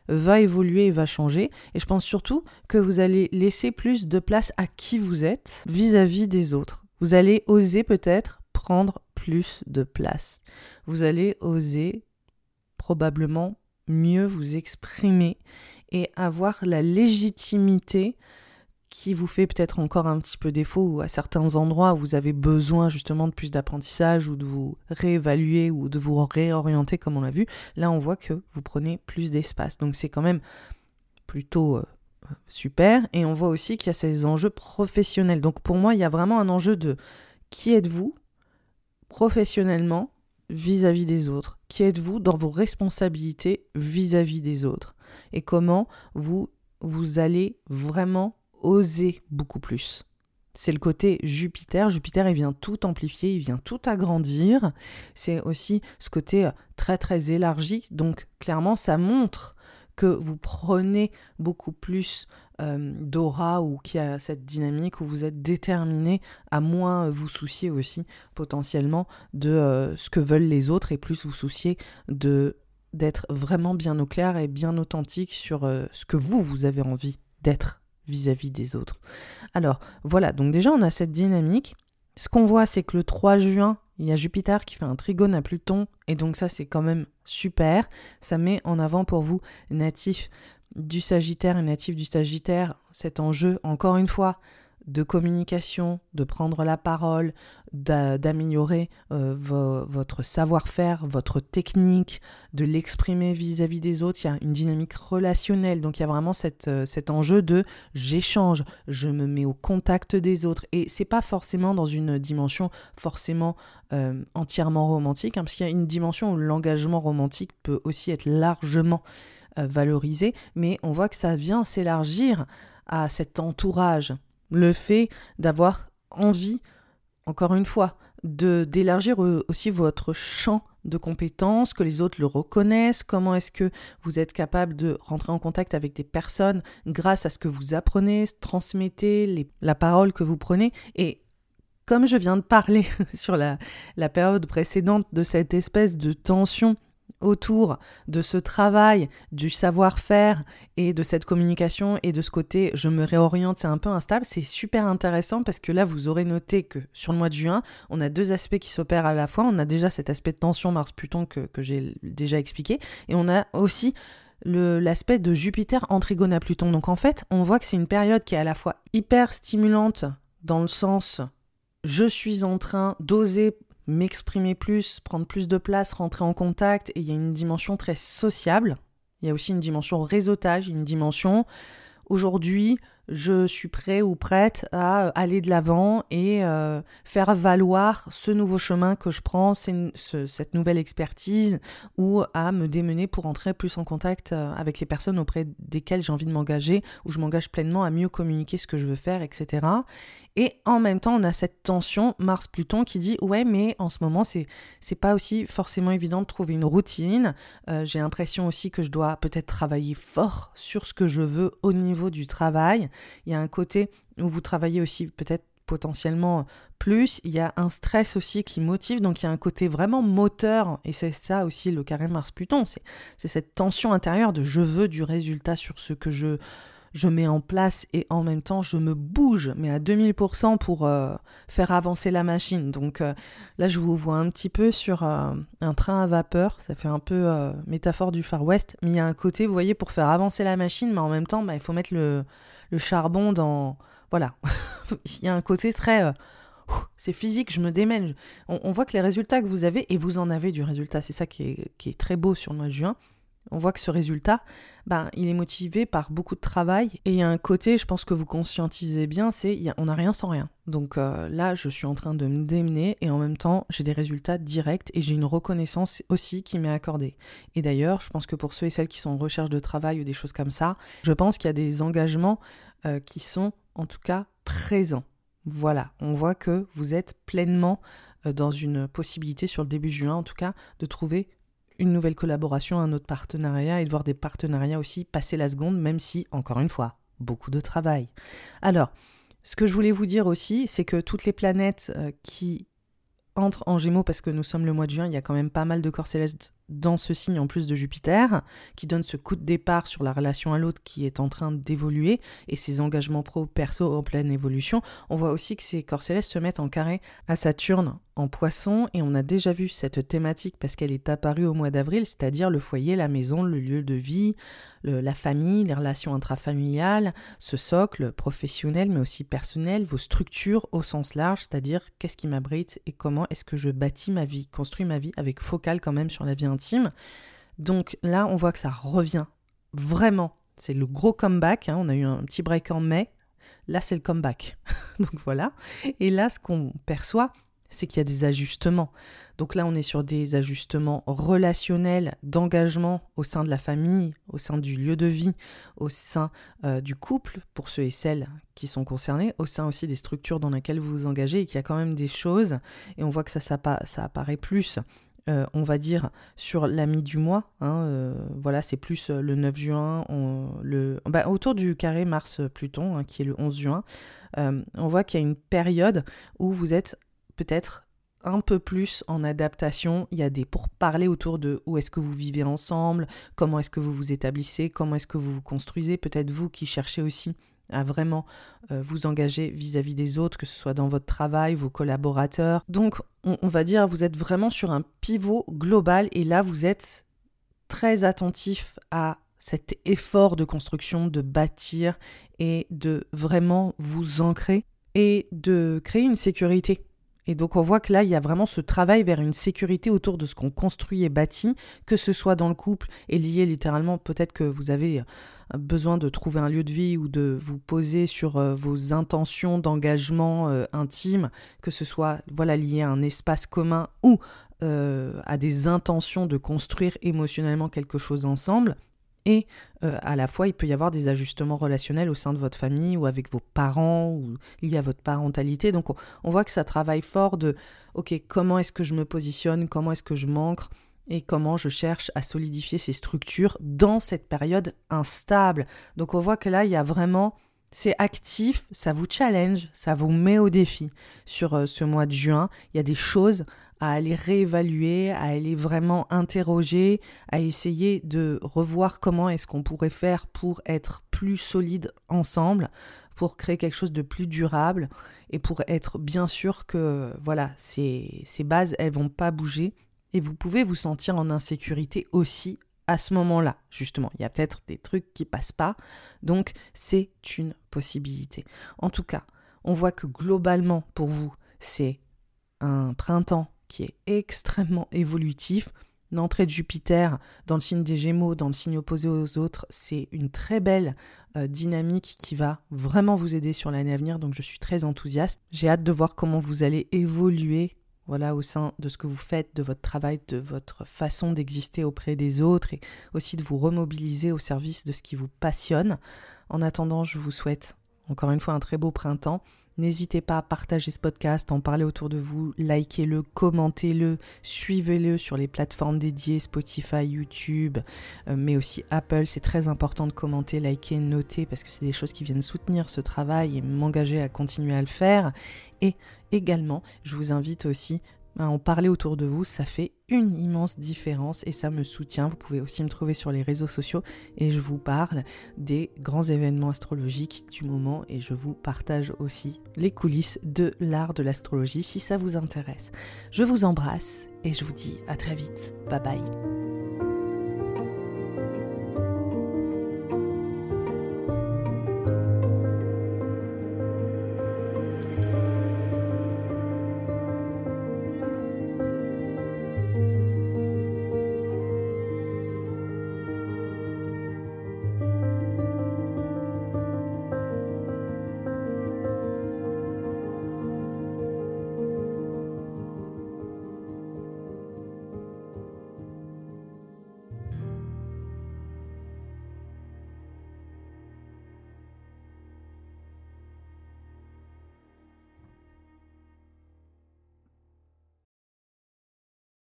va évoluer et va changer. Et je pense surtout que vous allez laisser plus de place à qui vous êtes vis-à-vis des autres. Vous allez oser peut-être prendre plus de place. Vous allez oser probablement mieux vous exprimer et avoir la légitimité qui vous fait peut-être encore un petit peu défaut, ou à certains endroits où vous avez besoin justement de plus d'apprentissage ou de vous réévaluer ou de vous réorienter comme on l'a vu. Là, on voit que vous prenez plus d'espace. Donc c'est quand même plutôt super. Et on voit aussi qu'il y a ces enjeux professionnels. Donc pour moi, il y a vraiment un enjeu de qui êtes-vous professionnellement vis-à-vis des autres? Qui êtes-vous dans vos responsabilités vis-à-vis des autres? Et comment vous allez vraiment oser beaucoup plus. C'est le côté Jupiter. Jupiter, il vient tout amplifier, il vient tout agrandir. C'est aussi ce côté très très élargi. Donc clairement, ça montre que vous prenez beaucoup plus d'aura, ou qu'il y a cette dynamique où vous êtes déterminé à moins vous soucier aussi potentiellement de ce que veulent les autres, et plus vous soucier d'être vraiment bien au clair et bien authentique sur ce que vous avez envie d'être vis-à-vis des autres. Alors voilà, donc déjà on a cette dynamique. Ce qu'on voit, c'est que le 3 juin, il y a Jupiter qui fait un trigone à Pluton, et donc ça c'est quand même super. Ça met en avant pour vous, natifs du Sagittaire et natifs du Sagittaire, cet enjeu, encore une fois, de communication, de prendre la parole, d'améliorer votre savoir-faire, votre technique, de l'exprimer vis-à-vis des autres. Il y a une dynamique relationnelle, donc il y a vraiment cet enjeu de j'échange, je me mets au contact des autres, et c'est pas forcément dans une dimension forcément entièrement romantique, parce qu'il y a une dimension où l'engagement romantique peut aussi être largement valorisé, mais on voit que ça vient s'élargir à cet entourage. Le fait d'avoir envie, encore une fois, d'élargir aussi votre champ de compétences, que les autres le reconnaissent, comment est-ce que vous êtes capable de rentrer en contact avec des personnes grâce à ce que vous apprenez, transmettez, la parole que vous prenez. Et comme je viens de parler sur la période précédente de cette espèce de tension autour de ce travail, du savoir-faire et de cette communication et de ce côté je me réoriente, c'est un peu instable, c'est super intéressant parce que là vous aurez noté que sur le mois de juin, on a deux aspects qui s'opèrent à la fois. On a déjà cet aspect de tension Mars-Pluton que j'ai déjà expliqué, et on a aussi l'aspect de Jupiter en trigone à Pluton. Donc en fait, on voit que c'est une période qui est à la fois hyper stimulante dans le sens je suis en train d'oser m'exprimer plus, prendre plus de place, rentrer en contact, et il y a une dimension très sociable. Il y a aussi une dimension réseautage, une dimension aujourd'hui, je suis prêt ou prête à aller de l'avant et faire valoir ce nouveau chemin que je prends, cette nouvelle expertise, ou à me démener pour entrer plus en contact avec les personnes auprès desquelles j'ai envie de m'engager, où je m'engage pleinement à mieux communiquer ce que je veux faire, etc. Et en même temps, on a cette tension Mars-Pluton qui dit « Ouais, mais en ce moment, c'est pas aussi forcément évident de trouver une routine. J'ai l'impression aussi que je dois peut-être travailler fort sur ce que je veux au niveau du travail. » Il y a un côté où vous travaillez aussi peut-être potentiellement plus. Il y a un stress aussi qui motive. Donc, il y a un côté vraiment moteur. Et c'est ça aussi le carré Mars-Pluton. C'est cette tension intérieure de « je veux du résultat sur ce que je mets en place, et en même temps je me bouge, mais à 2000% pour faire avancer la machine. » Donc là je vous vois un petit peu sur un train à vapeur, ça fait un peu métaphore du Far West, mais il y a un côté, vous voyez, pour faire avancer la machine, mais en même temps il faut mettre le charbon dans... Voilà, il y a un côté très... c'est physique, je me démène. On voit que les résultats que vous avez, et vous en avez du résultat, c'est ça qui est très beau sur le mois de juin. On voit que ce résultat, il est motivé par beaucoup de travail, et il y a un côté, je pense que vous conscientisez bien, on n'a rien sans rien. Donc là, je suis en train de me démener, et en même temps, j'ai des résultats directs, et j'ai une reconnaissance aussi qui m'est accordée. Et d'ailleurs, je pense que pour ceux et celles qui sont en recherche de travail ou des choses comme ça, je pense qu'il y a des engagements qui sont en tout cas présents. Voilà, on voit que vous êtes pleinement dans une possibilité sur le début juin, en tout cas, de trouver une nouvelle collaboration, un autre partenariat, et de voir des partenariats aussi passer la seconde, même si, encore une fois, beaucoup de travail. Alors, ce que je voulais vous dire aussi, c'est que toutes les planètes qui entrent en Gémeaux, parce que nous sommes le mois de juin, il y a quand même pas mal de corps célestes dans ce signe en plus de Jupiter, qui donne ce coup de départ sur la relation à l'autre qui est en train d'évoluer, et ses engagements pro-perso en pleine évolution. On voit aussi que ces corps célestes se mettent en carré à Saturne en Poisson, et on a déjà vu cette thématique parce qu'elle est apparue au mois d'avril, c'est-à-dire le foyer, la maison, le lieu de vie, la famille, les relations intrafamiliales, ce socle professionnel mais aussi personnel, vos structures au sens large, c'est-à-dire qu'est-ce qui m'abrite et comment est-ce que je bâtis ma vie, construis ma vie avec focale quand même sur la vie intime. Donc là, on voit que ça revient vraiment. C'est le gros comeback, on a eu un petit break en mai, là c'est le comeback. Donc voilà. Et là, ce qu'on perçoit, c'est qu'il y a des ajustements. Donc là, on est sur des ajustements relationnels, d'engagement au sein de la famille, au sein du lieu de vie, au sein du couple, pour ceux et celles qui sont concernés, au sein aussi des structures dans lesquelles vous vous engagez, et qu'il y a quand même des choses, et on voit que ça apparaît plus, on va dire, sur la mi-du-mois. Voilà, c'est plus le 9 juin, autour du carré Mars-Pluton, qui est le 11 juin. On voit qu'il y a une période où vous êtes peut-être un peu plus en adaptation. Il y a des pourparlers autour de où est-ce que vous vivez ensemble, comment est-ce que vous vous établissez, comment est-ce que vous vous construisez. Peut-être vous qui cherchez aussi à vraiment vous engager vis-à-vis des autres, que ce soit dans votre travail, vos collaborateurs. Donc, on va dire, vous êtes vraiment sur un pivot global, et là, vous êtes très attentif à cet effort de construction, de bâtir et de vraiment vous ancrer et de créer une sécurité. Et donc on voit que là, il y a vraiment ce travail vers une sécurité autour de ce qu'on construit et bâtit, que ce soit dans le couple et lié littéralement, peut-être que vous avez besoin de trouver un lieu de vie ou de vous poser sur vos intentions d'engagement intime, que ce soit lié à un espace commun ou à des intentions de construire émotionnellement quelque chose ensemble. Et à la fois, il peut y avoir des ajustements relationnels au sein de votre famille ou avec vos parents ou liés à votre parentalité. Donc, on voit que ça travaille fort de « Ok, comment est-ce que je me positionne, comment est-ce que je m'ancre et comment je cherche à solidifier ces structures dans cette période instable. » Donc, on voit que là, il y a vraiment... C'est actif, ça vous challenge, ça vous met au défi sur ce mois de juin. Il y a des choses à aller réévaluer, à aller vraiment interroger, à essayer de revoir comment est-ce qu'on pourrait faire pour être plus solide ensemble, pour créer quelque chose de plus durable et pour être bien sûr que ces bases, elles vont pas bouger et vous pouvez vous sentir en insécurité aussi à ce moment-là, justement. Il y a peut-être des trucs qui passent pas, donc c'est une possibilité. En tout cas, on voit que globalement, pour vous, c'est un printemps qui est extrêmement évolutif. L'entrée de Jupiter dans le signe des Gémeaux, dans le signe opposé aux autres, c'est une très belle dynamique qui va vraiment vous aider sur l'année à venir, donc je suis très enthousiaste. J'ai hâte de voir comment vous allez évoluer au sein de ce que vous faites, de votre travail, de votre façon d'exister auprès des autres et aussi de vous remobiliser au service de ce qui vous passionne. En attendant, je vous souhaite encore une fois un très beau printemps. N'hésitez pas à partager ce podcast, en parler autour de vous, likez-le, commentez-le, suivez-le sur les plateformes dédiées, Spotify, YouTube, mais aussi Apple. C'est très important de commenter, liker, noter, parce que c'est des choses qui viennent soutenir ce travail et m'engager à continuer à le faire. Et également, je vous invite aussi à en parler autour de vous, ça fait une immense différence et ça me soutient. Vous pouvez aussi me trouver sur les réseaux sociaux et je vous parle des grands événements astrologiques du moment et je vous partage aussi les coulisses de l'art de l'astrologie si ça vous intéresse. Je vous embrasse et je vous dis à très vite. Bye bye.